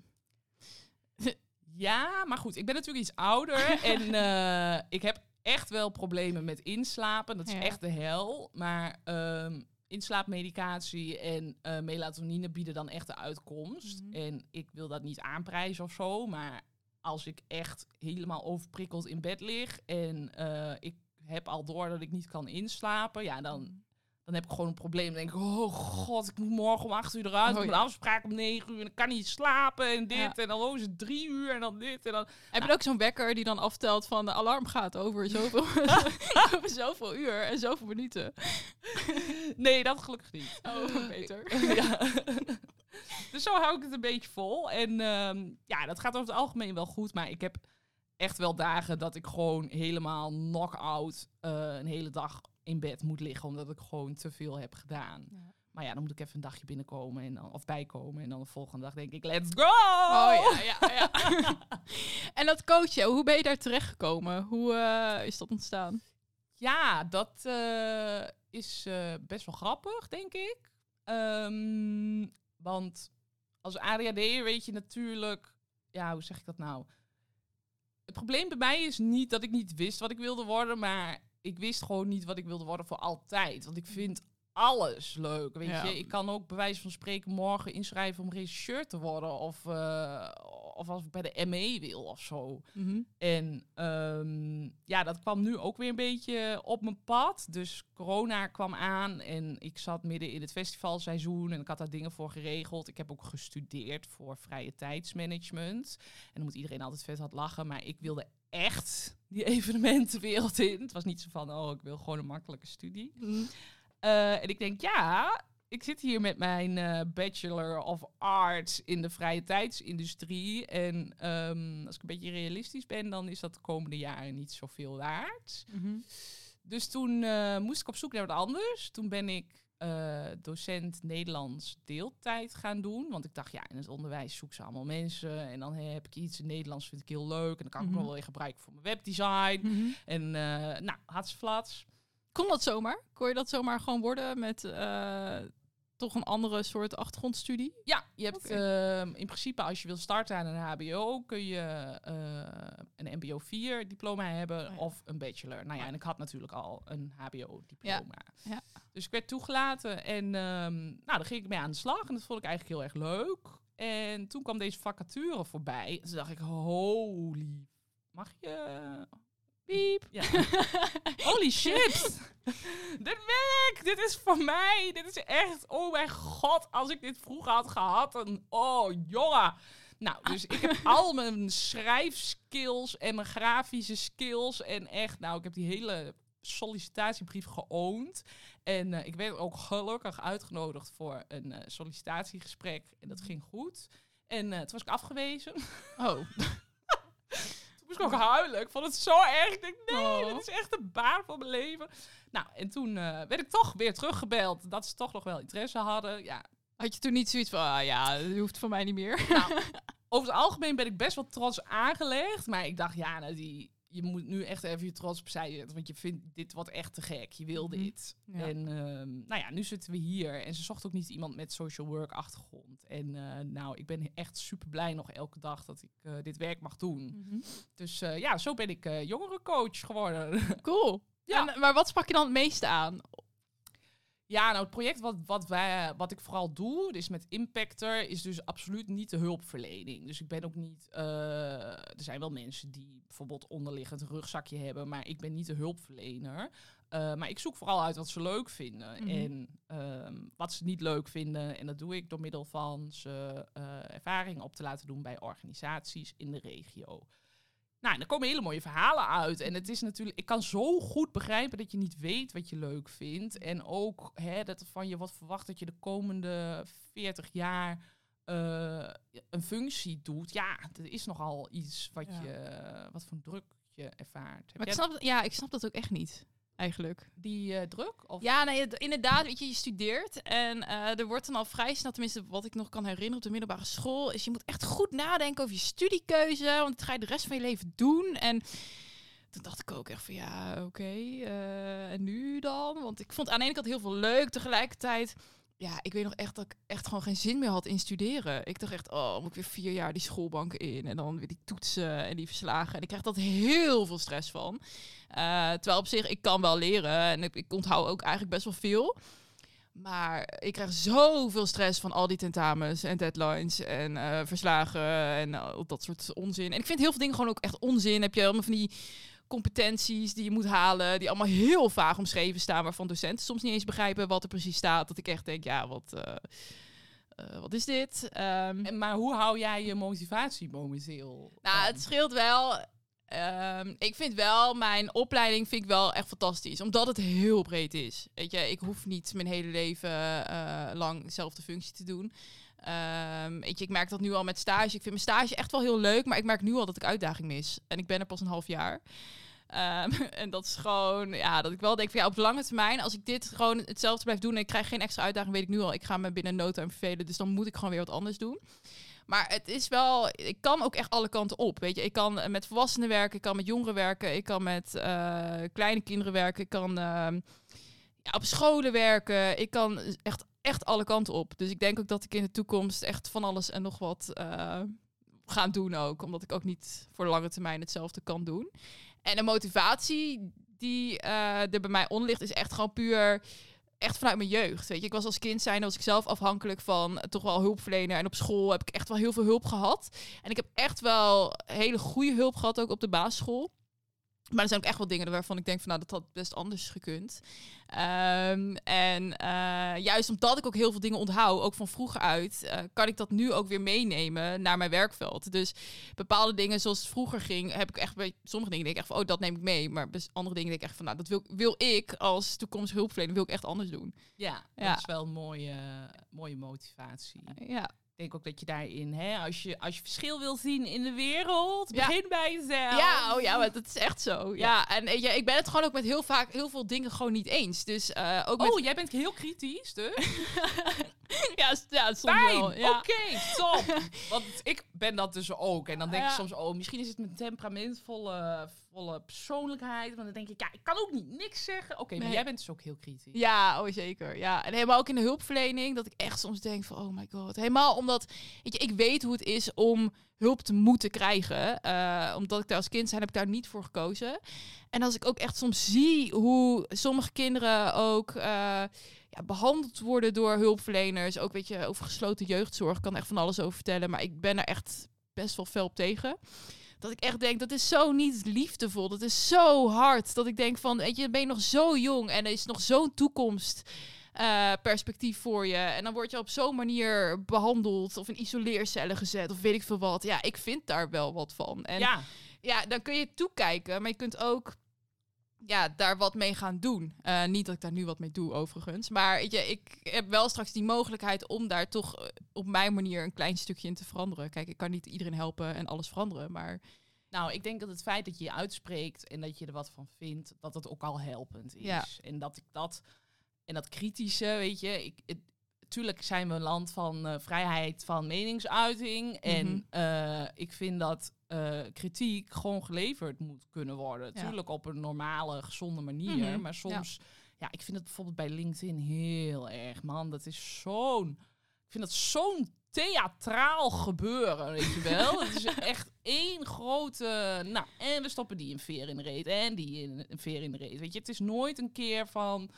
ja, maar goed. Ik ben natuurlijk iets ouder. en uh, ik heb echt wel problemen met inslapen. Dat is ja. echt de hel. Maar... Um, inslaapmedicatie en uh, melatonine bieden dan echt de uitkomst. Mm-hmm. En ik wil dat niet aanprijzen of zo, maar als ik echt helemaal overprikkeld in bed lig en uh, ik heb al door dat ik niet kan inslapen, ja, dan, mm-hmm. dan heb ik gewoon een probleem. Dan denk ik, oh god, ik moet morgen om acht uur eruit, oh, ik heb ja. een afspraak om negen uur en ik kan niet slapen en dit ja. en dan oh, is het drie uur en dan dit en dan... Heb je nou, ook zo'n wekker die dan aftelt van de alarm gaat over zoveel, over zoveel uur en zoveel minuten? Nee, dat gelukkig niet. Oh, beter. Ja. Dus zo hou ik het een beetje vol. En um, ja, dat gaat over het algemeen wel goed. Maar ik heb echt wel dagen dat ik gewoon helemaal knock-out uh, een hele dag in bed moet liggen. Omdat ik gewoon te veel heb gedaan. Ja. Maar ja, dan moet ik even een dagje binnenkomen en dan, of bijkomen. En dan de volgende dag denk ik, let's go! Oh ja, ja, ja. En dat coachen, hoe ben je daar terechtgekomen? Hoe uh, is dat ontstaan? Ja, dat uh, is uh, best wel grappig, denk ik. Um, want als A D H D'er weet je natuurlijk... Ja, hoe zeg ik dat nou? Het probleem bij mij is niet dat ik niet wist wat ik wilde worden... maar ik wist gewoon niet wat ik wilde worden voor altijd. Want ik vind alles leuk, weet ja. je. Ik kan ook bij wijze van spreken morgen inschrijven om regisseur te worden... of, uh, of als ik bij de M E wil of zo. Mm-hmm. En um, ja, dat kwam nu ook weer een beetje op mijn pad. Dus corona kwam aan en ik zat midden in het festivalseizoen... en ik had daar dingen voor geregeld. Ik heb ook gestudeerd voor vrije tijdsmanagement. En dan moet iedereen altijd vet hard lachen, maar ik wilde echt die evenementenwereld in. Het was niet zo van, oh, ik wil gewoon een makkelijke studie. Mm. Uh, en ik denk, ja, ik zit hier met mijn uh, Bachelor of Arts in de vrije tijdsindustrie. En um, als ik een beetje realistisch ben, dan is dat de komende jaren niet zoveel waard. Mm-hmm. Dus toen uh, moest ik op zoek naar wat anders. Toen ben ik uh, docent Nederlands deeltijd gaan doen. Want ik dacht, ja, in het onderwijs zoek ze allemaal mensen. En dan heb ik iets in Nederlands, vind ik heel leuk. En dan kan ik Mm-hmm. nog wel weer gebruiken voor mijn webdesign. Mm-hmm. En uh, nou, hartsflats. Kon dat zomaar? Kon je dat zomaar gewoon worden met uh, toch een andere soort achtergrondstudie? Ja, je hebt Okay. uh, in principe als je wil starten aan een H B O... kun je uh, een M B O vier diploma hebben oh ja. of een bachelor. Nou ja, en ik had natuurlijk al een H B O diploma. Ja. Ja. Dus ik werd toegelaten en um, nou, daar ging ik mee aan de slag. En dat vond ik eigenlijk heel erg leuk. En toen kwam deze vacature voorbij. En toen dacht ik, holy... Mag je... Piep. Ja. Holy shit. Dit wil ik. Dit is voor mij. Dit is echt... Oh mijn god. Als ik dit vroeger had gehad. Dan, oh, jongen. Nou, dus ik heb al mijn schrijfskills en mijn grafische skills. En echt, nou, ik heb die hele sollicitatiebrief geowned. En uh, ik werd ook gelukkig uitgenodigd voor een uh, sollicitatiegesprek. En dat ging goed. En uh, toen was ik afgewezen. Oh. Moest ik ook huilen. Ik vond het zo erg. Ik denk, nee, oh. dit is echt de baan van mijn leven. Nou, en toen uh, werd ik toch weer teruggebeld dat ze toch nog wel interesse hadden. Ja. Had je toen niet zoiets van, ah, ja, dat hoeft voor mij niet meer? Nou, over het algemeen ben ik best wel trots aangelegd. Maar ik dacht, ja, nou, die, je moet nu echt even je trots opzij zetten. Want je vindt dit wat echt te gek. Je wil dit. Ja. En uh, nou ja, nu zitten we hier. En ze zocht ook niet iemand met social work achtergrond. En uh, nou, ik ben echt super blij nog elke dag dat ik uh, dit werk mag doen. Mm-hmm. Dus uh, ja, zo ben ik uh, jongerencoach geworden. Cool. Ja. En, maar wat sprak je dan het meeste aan? Ja, nou het project wat, wat, wij, wat ik vooral doe, dus met Impactor, is dus absoluut niet de hulpverlening. Dus ik ben ook niet... Uh, er zijn wel mensen die bijvoorbeeld onderliggend een rugzakje hebben, maar ik ben niet de hulpverlener. Uh, maar ik zoek vooral uit wat ze leuk vinden. Mm-hmm. En um, wat ze niet leuk vinden. En dat doe ik door middel van ze uh, ervaring op te laten doen bij organisaties in de regio. Nou, en er komen hele mooie verhalen uit. En het is natuurlijk... Ik kan zo goed begrijpen dat je niet weet wat je leuk vindt. En ook hè, dat er van je wat verwacht dat je de komende veertig jaar uh, een functie doet. Ja, dat is nogal iets wat ja. je... Wat voor druk je ervaart. Maar ik snap, ja, ik snap dat ook echt niet. Eigenlijk. Die uh, druk? Of? Ja, nee, inderdaad. Weet je, je studeert en uh, er wordt dan al vrij snel, tenminste wat ik nog kan herinneren op de middelbare school, is je moet echt goed nadenken over je studiekeuze, want dat ga je de rest van je leven doen. En toen dacht ik ook echt van ja, oké, okay, uh, en nu dan? Want ik vond aan de ene kant heel veel leuk, tegelijkertijd... Ja, ik weet nog echt dat ik echt gewoon geen zin meer had in studeren. Ik dacht echt, oh, moet ik weer vier jaar die schoolbanken in. En dan weer die toetsen en die verslagen. En ik krijg dat heel veel stress van. Uh, terwijl op zich, ik kan wel leren. En ik, ik onthoud ook eigenlijk best wel veel. Maar ik krijg zoveel stress van al die tentamens en deadlines en uh, verslagen en uh, dat soort onzin. En ik vind heel veel dingen gewoon ook echt onzin. Heb je allemaal van die competenties die je moet halen, die allemaal heel vaag omschreven staan, waarvan docenten soms niet eens begrijpen wat er precies staat. Dat ik echt denk, ja, wat, uh, uh, wat is dit? Um, en, maar hoe hou jij je motivatie momenteel? Nou, het scheelt wel. Um, ik vind wel, mijn opleiding vind ik wel echt fantastisch. Omdat het heel breed is. Weet je, ik hoef niet mijn hele leven uh, lang dezelfde functie te doen. Um, weet je, ik merk dat nu al met stage. Ik vind mijn stage echt wel heel leuk, maar ik merk nu al dat ik uitdaging mis. En ik ben er pas een half jaar. Um, en dat is gewoon, ja, dat ik wel denk van ja, op de lange termijn, als ik dit gewoon hetzelfde blijf doen en ik krijg geen extra uitdaging, weet ik nu al, ik ga me binnen no time vervelen. Dus dan moet ik gewoon weer wat anders doen. Maar het is wel, ik kan ook echt alle kanten op, weet je. Ik kan met volwassenen werken, ik kan met jongeren werken, ik kan met uh, kleine kinderen werken, ik kan uh, ja, op scholen werken, ik kan echt, echt alle kanten op. Dus ik denk ook dat ik in de toekomst echt van alles en nog wat uh, ga doen ook, omdat ik ook niet voor de lange termijn hetzelfde kan doen. En de motivatie die uh, er bij mij onder ligt, is echt gewoon puur... Echt vanuit mijn jeugd, weet je. Ik was als kind zijnde, was ik zelf afhankelijk van toch wel hulpverlener. En op school heb ik echt wel heel veel hulp gehad. En ik heb echt wel hele goede hulp gehad, ook op de basisschool. Maar er zijn ook echt wel dingen waarvan ik denk van, nou, dat had best anders gekund. Um, en uh, juist omdat ik ook heel veel dingen onthoud, ook van vroeger uit, uh, kan ik dat nu ook weer meenemen naar mijn werkveld. Dus bepaalde dingen zoals het vroeger ging, heb ik echt bij sommige dingen denk ik echt van, oh, dat neem ik mee. Maar bij andere dingen denk ik echt van, nou, dat wil, wil ik als toekomstige hulpverlener, wil ik echt anders doen. Ja, ja. dat is wel een mooie, mooie motivatie. Ja. Ik denk ook dat je daarin, hè, als je, als je verschil wil zien in de wereld, Ja. begin bij jezelf. Ja, oh ja, maar dat is echt zo. Ja, Ja. en weet je, ik ben het gewoon ook met heel vaak heel veel dingen gewoon niet eens. Dus uh, ook met... Oh, jij bent heel kritisch, dus? ja, s- ja, soms Fijn, wel. Ja. oké, top. Want ik ben dat dus ook. En dan denk Ja. ik soms, oh, misschien is het mijn temperamentvolle volle persoonlijkheid. Want dan denk ik, ja, ik kan ook niet niks zeggen. Oké, okay, Nee. maar jij bent dus ook heel kritisch. Ja, oh zeker. Ja. En helemaal ook in de hulpverlening, dat ik echt soms denk van, oh my god. Helemaal omdat, weet je, ik weet hoe het is om hulp te moeten krijgen. Uh, omdat ik daar als kind zijn, heb ik daar niet voor gekozen. En als ik ook echt soms zie hoe sommige kinderen ook uh, ja, behandeld worden door hulpverleners. Ook, weet je, over gesloten jeugdzorg, ik kan er echt van alles over vertellen. Maar ik ben er echt best wel fel op tegen. Dat ik echt denk, dat is zo niet liefdevol. Dat is zo hard. Dat ik denk van, weet je, dan ben je nog zo jong en er is nog zo'n toekomst uh, perspectief voor je. En dan word je op zo'n manier behandeld of in isoleercellen gezet of weet ik veel wat. Ja, ik vind daar wel wat van. En Ja. ja, dan kun je toekijken, maar je kunt ook ja, daar wat mee gaan doen. Uh, niet dat ik daar nu wat mee doe, overigens. Maar weet je, ik heb wel straks die mogelijkheid om daar toch uh, op mijn manier een klein stukje in te veranderen. Kijk, ik kan niet iedereen helpen en alles veranderen, maar... Nou, ik denk dat het feit dat je je uitspreekt en dat je er wat van vindt, dat het ook al helpend is. Ja. En dat ik dat, en dat kritische, weet je, ik... Het, Tuurlijk zijn we een land van uh, vrijheid van meningsuiting. En Mm-hmm. uh, ik vind dat uh, kritiek gewoon geleverd moet kunnen worden. Ja. Tuurlijk op een normale, gezonde manier. Mm-hmm. Maar soms, ja. ja, ik vind het bijvoorbeeld bij LinkedIn heel erg, man. Dat is zo'n, ik vind dat zo'n theatraal gebeuren, weet je wel. Het is echt één grote, nou, en we stoppen die een veer in de reet en die in een veer in de reet. Weet je, het is nooit een keer van...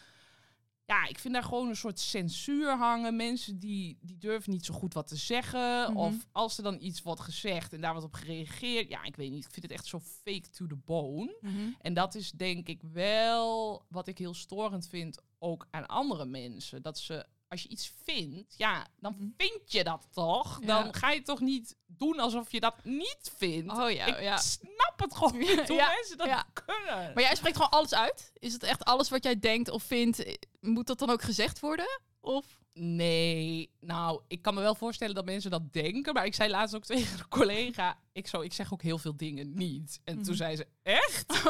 Ja, ik vind daar gewoon een soort censuur hangen. Mensen die, die durven niet zo goed wat te zeggen. Mm-hmm. Of als er dan iets wordt gezegd en daar wordt op gereageerd. Ja, ik weet niet. Ik vind het echt zo fake to the bone. Mm-hmm. En dat is denk ik wel wat ik heel storend vind ook aan andere mensen. Dat ze, als je iets vindt, ja, dan Mm-hmm. vind je dat toch? Ja. Dan ga je toch niet doen alsof je dat niet vindt? Oh ja, ik ja. snap het gewoon niet hoe Ja, mensen dat ja. kunnen. Maar jij spreekt gewoon alles uit? Is het echt alles wat jij denkt of vindt, moet dat dan ook gezegd worden? Of... Nee, nou, ik kan me wel voorstellen dat mensen dat denken. Maar ik zei laatst ook tegen een collega... Ik, zo, ik zeg ook heel veel dingen niet. En Mhm. toen zei ze, echt?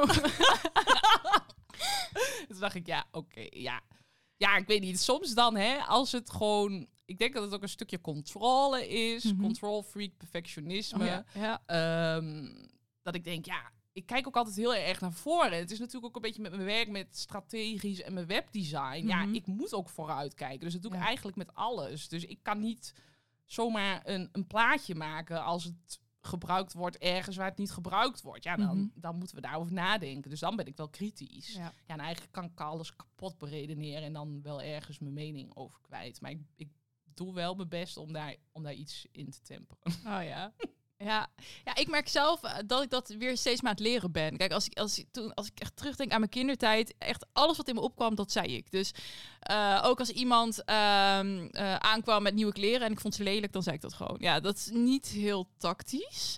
Toen dacht ik, ja, oké, okay, ja. Ja, ik weet niet. Soms dan, hè, als het gewoon... Ik denk dat het ook een stukje controle is. Mhm. Control freak, perfectionisme. Oh, ja. Ja. Um, dat ik denk, ja... Ik kijk ook altijd heel erg naar voren. Het is natuurlijk ook een beetje met mijn werk met strategisch en mijn webdesign. Ja, Mhm. ik moet ook vooruit kijken. Dus dat doe ik Ja. eigenlijk met alles. Dus ik kan niet zomaar een, een plaatje maken als het gebruikt wordt ergens waar het niet gebruikt wordt. Ja, dan, Mhm. dan moeten we daarover nadenken. Dus dan ben ik wel kritisch. Ja, Ja. en eigenlijk kan ik alles kapot beredeneren en dan wel ergens mijn mening over kwijt. Maar ik, ik doe wel mijn best om daar, om daar iets in te temperen. Oh ja. Ja. Ja, ik merk zelf uh, dat ik dat weer steeds maar aan het leren ben. Kijk, als ik, als, ik, toen, als ik echt terugdenk aan mijn kindertijd, echt alles wat in me opkwam, dat zei ik. Dus uh, ook als iemand uh, uh, aankwam met nieuwe kleren en ik vond ze lelijk, dan zei ik dat gewoon. Ja, dat is niet heel tactisch.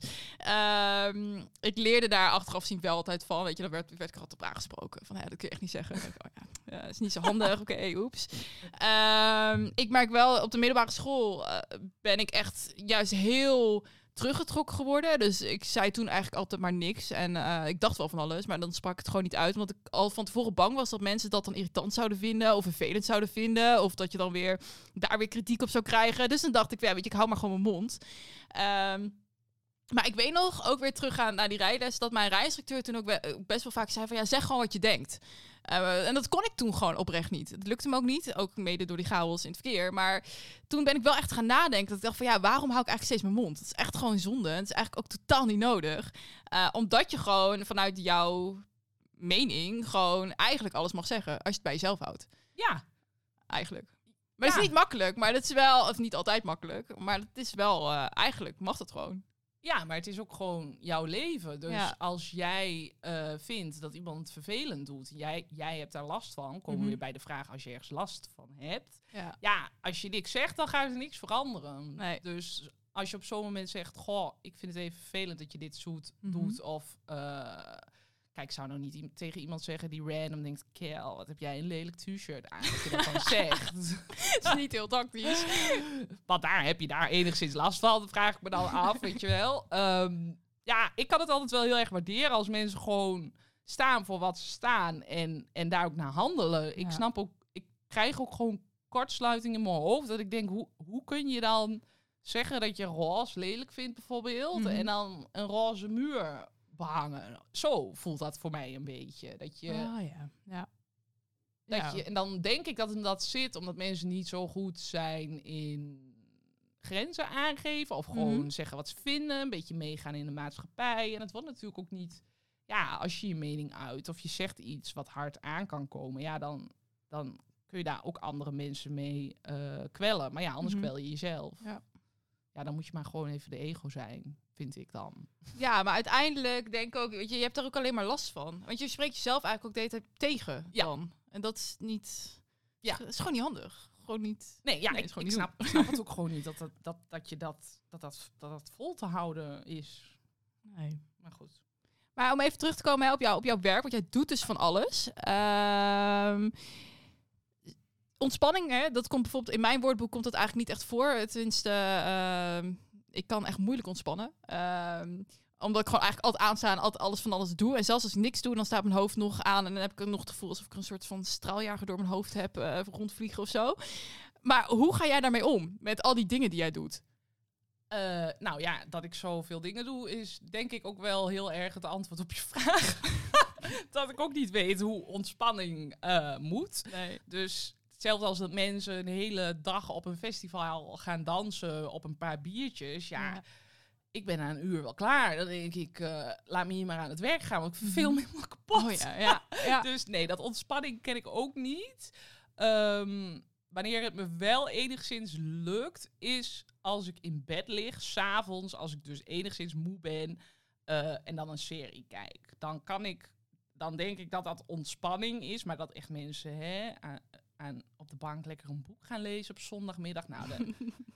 Uh, ik leerde daar achteraf zien wel altijd van. Weet je, dan werd, werd ik er altijd op aangesproken. Van, ja, dat kun je echt niet zeggen. Ik, oh, ja, ja, dat is niet zo handig. Oké, okay, oeps. Uh, ik merk wel, op de middelbare school uh, ben ik echt juist heel... teruggetrokken geworden. Dus ik zei toen eigenlijk altijd maar niks. En uh, ik dacht wel van alles, maar dan sprak ik het gewoon niet uit. Omdat ik al van tevoren bang was dat mensen dat dan irritant zouden vinden. Of vervelend zouden vinden. Of dat je dan weer daar weer kritiek op zou krijgen. Dus dan dacht ik, ja, weet je, ik hou maar gewoon mijn mond. Um, maar ik weet nog, ook weer teruggaan naar die rijles, dat mijn rijinstructeur toen ook be- best wel vaak zei van, ja, zeg gewoon wat je denkt. Uh, en dat kon ik toen gewoon oprecht niet. Het lukte me ook niet, ook mede door die chaos in het verkeer. Maar toen ben ik wel echt gaan nadenken. Dat ik dacht van, ja, waarom hou ik eigenlijk steeds mijn mond? Het is echt gewoon zonde. Het is eigenlijk ook totaal niet nodig. Uh, omdat je gewoon vanuit jouw mening gewoon eigenlijk alles mag zeggen. Als je het bij jezelf houdt. Ja. Eigenlijk. Maar ja. het is niet makkelijk. Maar dat is wel, of niet altijd makkelijk. Maar het is wel, uh, eigenlijk mag dat gewoon. Ja, maar het is ook gewoon jouw leven. Dus ja. als jij uh, vindt dat iemand het vervelend doet, jij, jij hebt daar last van, komen we mm-hmm. weer bij de vraag als je ergens last van hebt. Ja, ja als je niks zegt, dan gaat er niks veranderen. Nee. Dus als je op zo'n moment zegt, goh, ik vind het even vervelend dat je dit zoet mm-hmm. doet. Of, uh, kijk, Kijk, ik zou nou niet i- tegen iemand zeggen die random denkt... Kel, wat heb jij een lelijk t-shirt aan? Dat je dat gewoon zegt. Het is niet heel tactisch. Want daar heb je daar enigszins last van. Dat vraag ik me dan af, weet je wel. Um, ja, ik kan het altijd wel heel erg waarderen als mensen gewoon staan voor wat ze staan. En, en daar ook naar handelen. Ik Ja. snap ook, ik krijg ook gewoon kortsluiting in mijn hoofd. Dat ik denk, hoe, hoe kun je dan zeggen dat je roze lelijk vindt bijvoorbeeld. Mhm. En dan een roze muur behangen. Zo voelt dat voor mij een beetje. Dat je, Ah ja, ja. dat Ja. je, en dan denk ik dat hem dat zit, omdat mensen niet zo goed zijn in grenzen aangeven. Of gewoon Mhm. zeggen wat ze vinden. Een beetje meegaan in de maatschappij. En het wordt natuurlijk ook niet... Ja, als je je mening uit of je zegt iets wat hard aan kan komen. Ja, dan, dan kun je daar ook andere mensen mee eh, kwellen. Maar ja, anders Mhm. kwel je jezelf. Ja. Ja, dan moet je maar gewoon even de ego zijn, vind ik dan. Ja, maar uiteindelijk denk ik ook, weet je, je hebt er ook alleen maar last van. Want je spreekt jezelf eigenlijk ook de hele tijd tegen Ja. dan. En dat is niet... Ja. Dat is gewoon niet handig. Gewoon niet... Nee, ja, Nee, ik, is gewoon ik, niet snap, ik snap het ook gewoon niet dat, dat, dat, dat je dat, dat, dat, dat dat vol te houden is. Nee. Maar goed. Maar om even terug te komen hè, op, jou, op jouw werk, want jij doet dus van alles. Ehm, ontspanning, hè, dat komt bijvoorbeeld in mijn woordboek komt dat eigenlijk niet echt voor. Tenminste, ehm, ik kan echt moeilijk ontspannen. Ehm, omdat ik gewoon eigenlijk altijd aansta en altijd alles van alles doe. En zelfs als ik niks doe, dan staat mijn hoofd nog aan. En dan heb ik nog het gevoel alsof ik een soort van straaljager door mijn hoofd heb uh, rondvliegen of zo. Maar hoe ga jij daarmee om? Met al die dingen die jij doet? Uh, nou ja, dat ik zoveel dingen doe, is denk ik ook wel heel erg het antwoord op je vraag. Dat ik ook niet weet hoe ontspanning uh, moet. Nee. Dus hetzelfde als dat mensen een hele dag op een festival gaan dansen op een paar biertjes. Ja, ja. Ik ben na een uur wel klaar. Dan denk ik, uh, laat me hier maar aan het werk gaan, want ik verveel me helemaal kapot. Oh ja, ja, ja. Dus nee, dat ontspanning ken ik ook niet. Um, wanneer het me wel enigszins lukt, is als ik in bed lig, 's avonds, als ik dus enigszins moe ben uh, en dan een serie kijk. Dan kan ik, dan denk ik dat dat ontspanning is, maar dat echt mensen hè, aan, aan op de bank lekker een boek gaan lezen op zondagmiddag. Nou, de,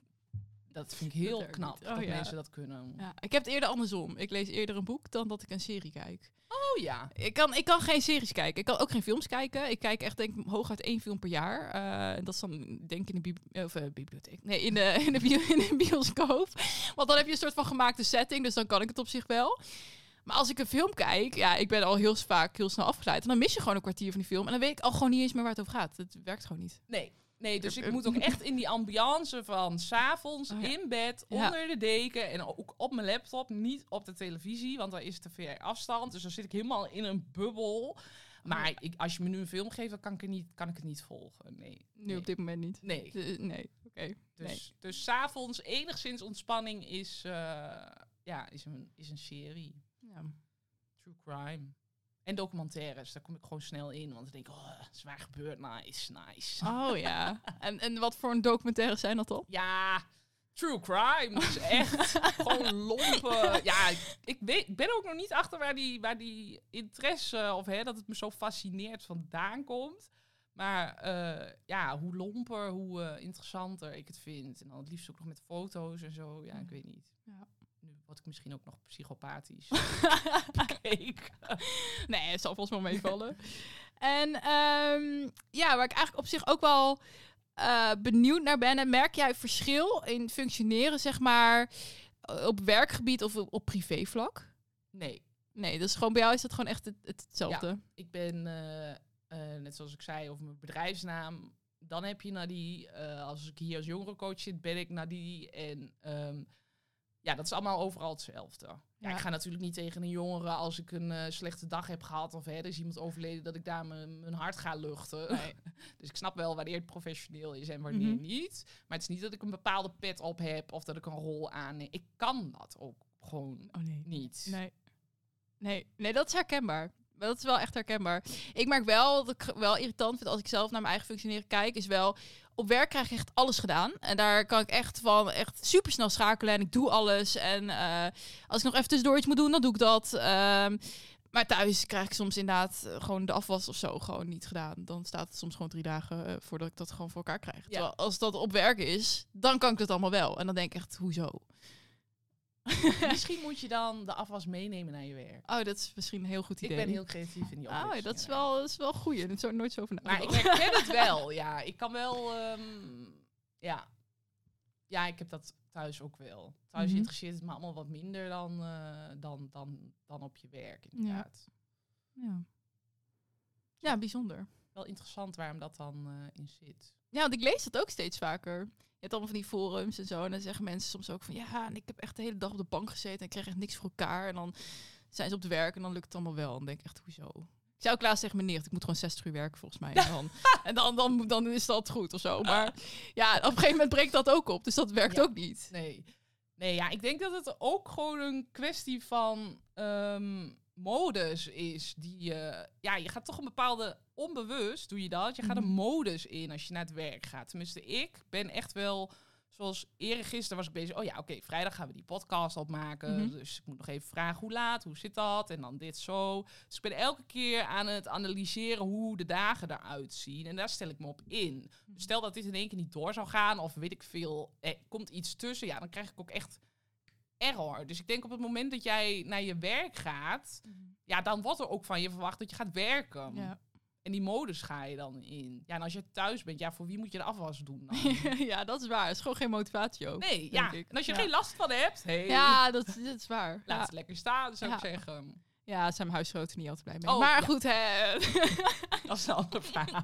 dat vind ik heel dat knap oh, dat ja. mensen dat kunnen. Ja, ik heb het eerder andersom. Ik lees eerder een boek dan dat ik een serie kijk. Oh ja. Ik kan, ik kan geen series kijken. Ik kan ook geen films kijken. Ik kijk echt denk ik hooguit één film per jaar. Uh, en dat is dan denk ik in de bibli- of, uh, bibliotheek. Nee, in de, in, de bio- in de bioscoop. Want dan heb je een soort van gemaakte setting. Dus dan kan ik het op zich wel. Maar als ik een film kijk, ja, ik ben al heel vaak heel snel afgeleid. En dan mis je gewoon een kwartier van die film. En dan weet ik al gewoon niet eens meer waar het over gaat. Het werkt gewoon niet. Nee. Nee, dus ik moet ook echt in die ambiance van 's avonds oh ja. in bed, ja. onder de deken en ook op mijn laptop, niet op de televisie, want daar is te ver afstand. Dus dan zit ik helemaal in een bubbel. Maar ik, als je me nu een film geeft, dan kan ik, er niet, kan ik het niet volgen. Nee. Nu nee. op dit moment niet. Nee. De, nee, oké. Okay. Dus, nee. dus 's avonds enigszins ontspanning is, uh, ja, is, een, is een serie. Ja. True crime. En documentaires, daar kom ik gewoon snel in. Want dan denk ik, oh, zwaar gebeurd, nice, nice. Oh ja. en, en wat voor een documentaires zijn dat dan? Ja, true crime. Dus echt gewoon lompen. Ja, ik, ik, weet, ik ben ook nog niet achter waar die, waar die interesse, of hè, dat het me zo fascineert vandaan komt. Maar uh, ja, hoe lomper, hoe uh, interessanter ik het vind. En dan het liefst ook nog met foto's en zo. Ja, ik weet niet. Ja. Nu word ik misschien ook nog psychopathisch. Kijk. Nee, het zal volgens mij meevallen. En um, ja, waar ik eigenlijk op zich ook wel uh, benieuwd naar ben. En merk jij verschil in functioneren, zeg maar, op werkgebied of op privévlak? Nee. Nee, dus gewoon bij jou is dat gewoon echt het, het, hetzelfde? Ja, ik ben, uh, uh, net zoals ik zei over mijn bedrijfsnaam, dan heb je Nadie. Uh, als ik hier als jongerencoach zit, ben ik Nadie. En um, ja, dat is allemaal overal hetzelfde. Ja. Ja, ik ga natuurlijk niet tegen een jongere als ik een uh, slechte dag heb gehad of hè, er is iemand overleden, dat ik daar mijn hart ga luchten. Nee. Dus ik snap wel wanneer het professioneel is en wanneer mm-hmm. niet. Maar het is niet dat ik een bepaalde pet op heb of dat ik een rol aanneem. Ik kan dat ook gewoon oh, nee. niet. Nee. Nee. nee, dat is herkenbaar. Dat is wel echt herkenbaar. Ik merk wel dat ik wel irritant vind als ik zelf naar mijn eigen functioneren kijk, is wel, op werk krijg ik echt alles gedaan. En daar kan ik echt van echt super snel schakelen en ik doe alles. En uh, als ik nog even tussendoor iets moet doen, dan doe ik dat. Uh, maar thuis krijg ik soms inderdaad uh, gewoon de afwas of zo gewoon niet gedaan. Dan staat het soms gewoon drie dagen uh, voordat ik dat gewoon voor elkaar krijg. Ja. Terwijl als dat op werk is, dan kan ik dat allemaal wel. En dan denk ik echt, hoezo? Misschien moet je dan de afwas meenemen naar je werk. Oh, dat is misschien een heel goed idee. Ik ben heel creatief in die oplossing. Oh, dat is wel, dat is wel goed. Er is er nooit zo over Maar ik nagedacht. herken het wel, ja. Ik kan wel, um, ja. Ja, ik heb dat thuis ook wel. Thuis Mm-hmm. interesseert het me allemaal wat minder dan, uh, dan, dan, dan op je werk, inderdaad. Ja, ja. Ja, bijzonder. Wel interessant waarom dat dan uh, in zit. Ja, want ik lees dat ook steeds vaker. Je hebt allemaal van die forums en zo. En dan zeggen mensen soms ook van... Ja, en ik heb echt de hele dag op de bank gezeten... en ik kreeg echt niks voor elkaar. En dan zijn ze op het werk en dan lukt het allemaal wel. En dan denk ik echt, hoezo? Ik zou ook laatst tegen mijn nicht... ik moet gewoon zestig uur werken volgens mij. En dan, en dan, dan, dan is dat goed of zo. Maar ja, op een gegeven moment breekt dat ook op. Dus dat werkt Ja. ook niet. Nee. Nee, ja, ik denk dat het ook gewoon een kwestie van... Um, modus is die uh, ja, je gaat toch een bepaalde onbewust doe je dat. Je gaat een modus in als je naar het werk gaat. Tenminste, ik ben echt wel zoals eergisteren was ik bezig. Oh ja, oké, okay, vrijdag gaan we die podcast opmaken. Mm-hmm. Dus ik moet nog even vragen hoe laat, hoe zit dat? En dan dit zo. Dus ik ben elke keer aan het analyseren hoe de dagen eruit zien. En daar stel ik me op in. Dus stel dat dit in één keer niet door zou gaan of weet ik veel, er komt iets tussen. Ja, dan krijg ik ook echt error. Dus ik denk op het moment dat jij naar je werk gaat, mm-hmm. ja, dan wordt er ook van je verwacht dat je gaat werken. Ja. En die modus ga je dan in. Ja, en als je thuis bent, ja, voor wie moet je de afwas doen dan? Ja, dat is waar. Het is gewoon geen motivatie ook. Nee, ja. Ik. En als je ja. geen last van hebt, hey, ja, dat, dat is waar. Laat ja. het lekker staan, zou ja. ik zeggen. Ja, zijn mijn huisgenoten niet altijd blij mee. Oh, maar ja. goed, hè. Dat is een ander verhaal.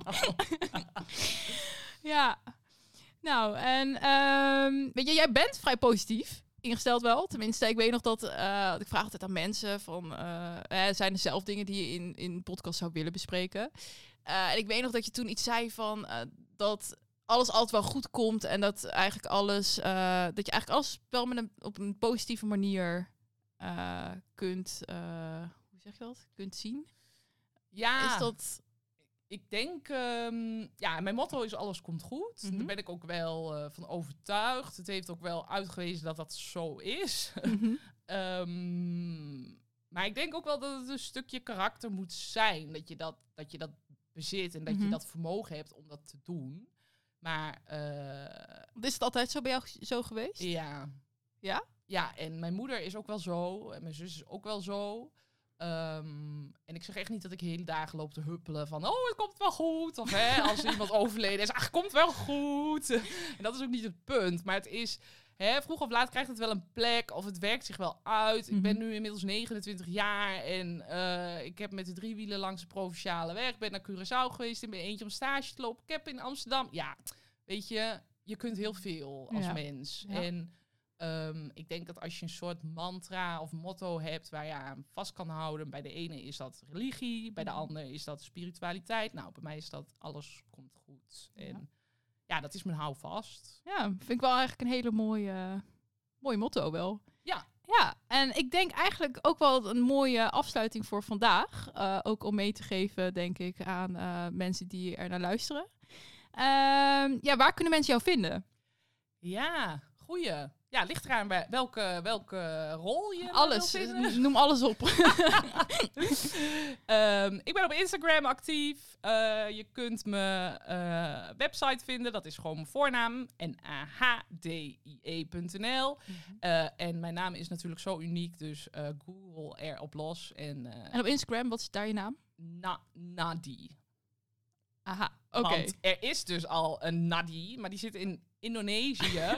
Ja. Nou, en um, weet je, jij bent vrij positief ingesteld wel. Tenminste, ik weet nog dat uh, ik vraag altijd aan mensen van, uh, eh, zijn er zelf dingen die je in in podcast zou willen bespreken? Uh, en ik weet nog dat je toen iets zei van uh, dat alles altijd wel goed komt en dat eigenlijk alles, uh, dat je eigenlijk alles wel met een, op een positieve manier uh, kunt, uh, hoe zeg je dat? Kunt zien. Ja. Is dat? Ik denk, um, ja, mijn motto is alles komt goed. Mm-hmm. Daar ben ik ook wel uh, van overtuigd. Het heeft ook wel uitgewezen dat dat zo is. Mm-hmm. um, maar ik denk ook wel dat het een stukje karakter moet zijn. Dat je dat, dat, je dat bezit en dat mm-hmm. je dat vermogen hebt om dat te doen. Maar uh, is het altijd zo bij jou zo geweest? Ja. Ja? Ja, en mijn moeder is ook wel zo. En mijn zus is ook wel zo. Um, en ik zeg echt niet dat ik hele dagen loop te huppelen van... oh, het komt wel goed. Of hè, als iemand overleden is, ach, het komt wel goed. En dat is ook niet het punt. Maar het is... Hè, vroeg of laat krijgt het wel een plek. Of het werkt zich wel uit. Mm-hmm. Ik ben nu inmiddels negenentwintig jaar. En uh, ik heb met de driewielen langs de provinciale weg. Ben naar Curaçao geweest. In mijn eentje om stage te lopen. Ik heb in Amsterdam... Ja, weet je... Je kunt heel veel als ja. mens. Ja. En... Um, ik denk dat als je een soort mantra of motto hebt waar je aan vast kan houden. Bij de ene is dat religie, bij de ander is dat spiritualiteit. Nou, bij mij is dat alles komt goed. En ja, ja dat is mijn houvast. Ja, vind ik wel eigenlijk een hele mooie, mooie motto wel. Ja. Ja, en ik denk eigenlijk ook wel een mooie afsluiting voor vandaag. Uh, ook om mee te geven, denk ik, aan uh, mensen die er naar luisteren. Uh, ja, waar kunnen mensen jou vinden? Ja, goeie. Ja, ligt eraan bij welke, welke rol je alles, wil vinden. Noem alles op. um, ik ben op Instagram actief. Uh, je kunt mijn uh, website vinden. Dat is gewoon mijn voornaam. N A H D I E punt n l. Mm-hmm. uh, En mijn naam is natuurlijk zo uniek. Dus uh, Google er op los. En, uh, en op Instagram, wat is daar je naam? Na- Nadi. Aha, oké. Okay. Want er is dus al een Nadi. Maar die zit in Indonesië.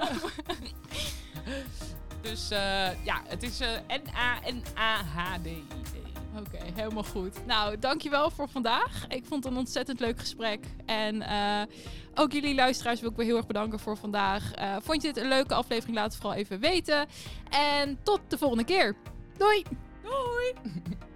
Dus uh, ja, het is uh, N A N A H D I E. Oké, okay, helemaal goed. Nou, dankjewel voor vandaag. Ik vond het een ontzettend leuk gesprek. En uh, ook jullie luisteraars wil ik weer heel erg bedanken voor vandaag. Uh, vond je dit een leuke aflevering? Laat het vooral even weten. En tot de volgende keer. Doei! Doei!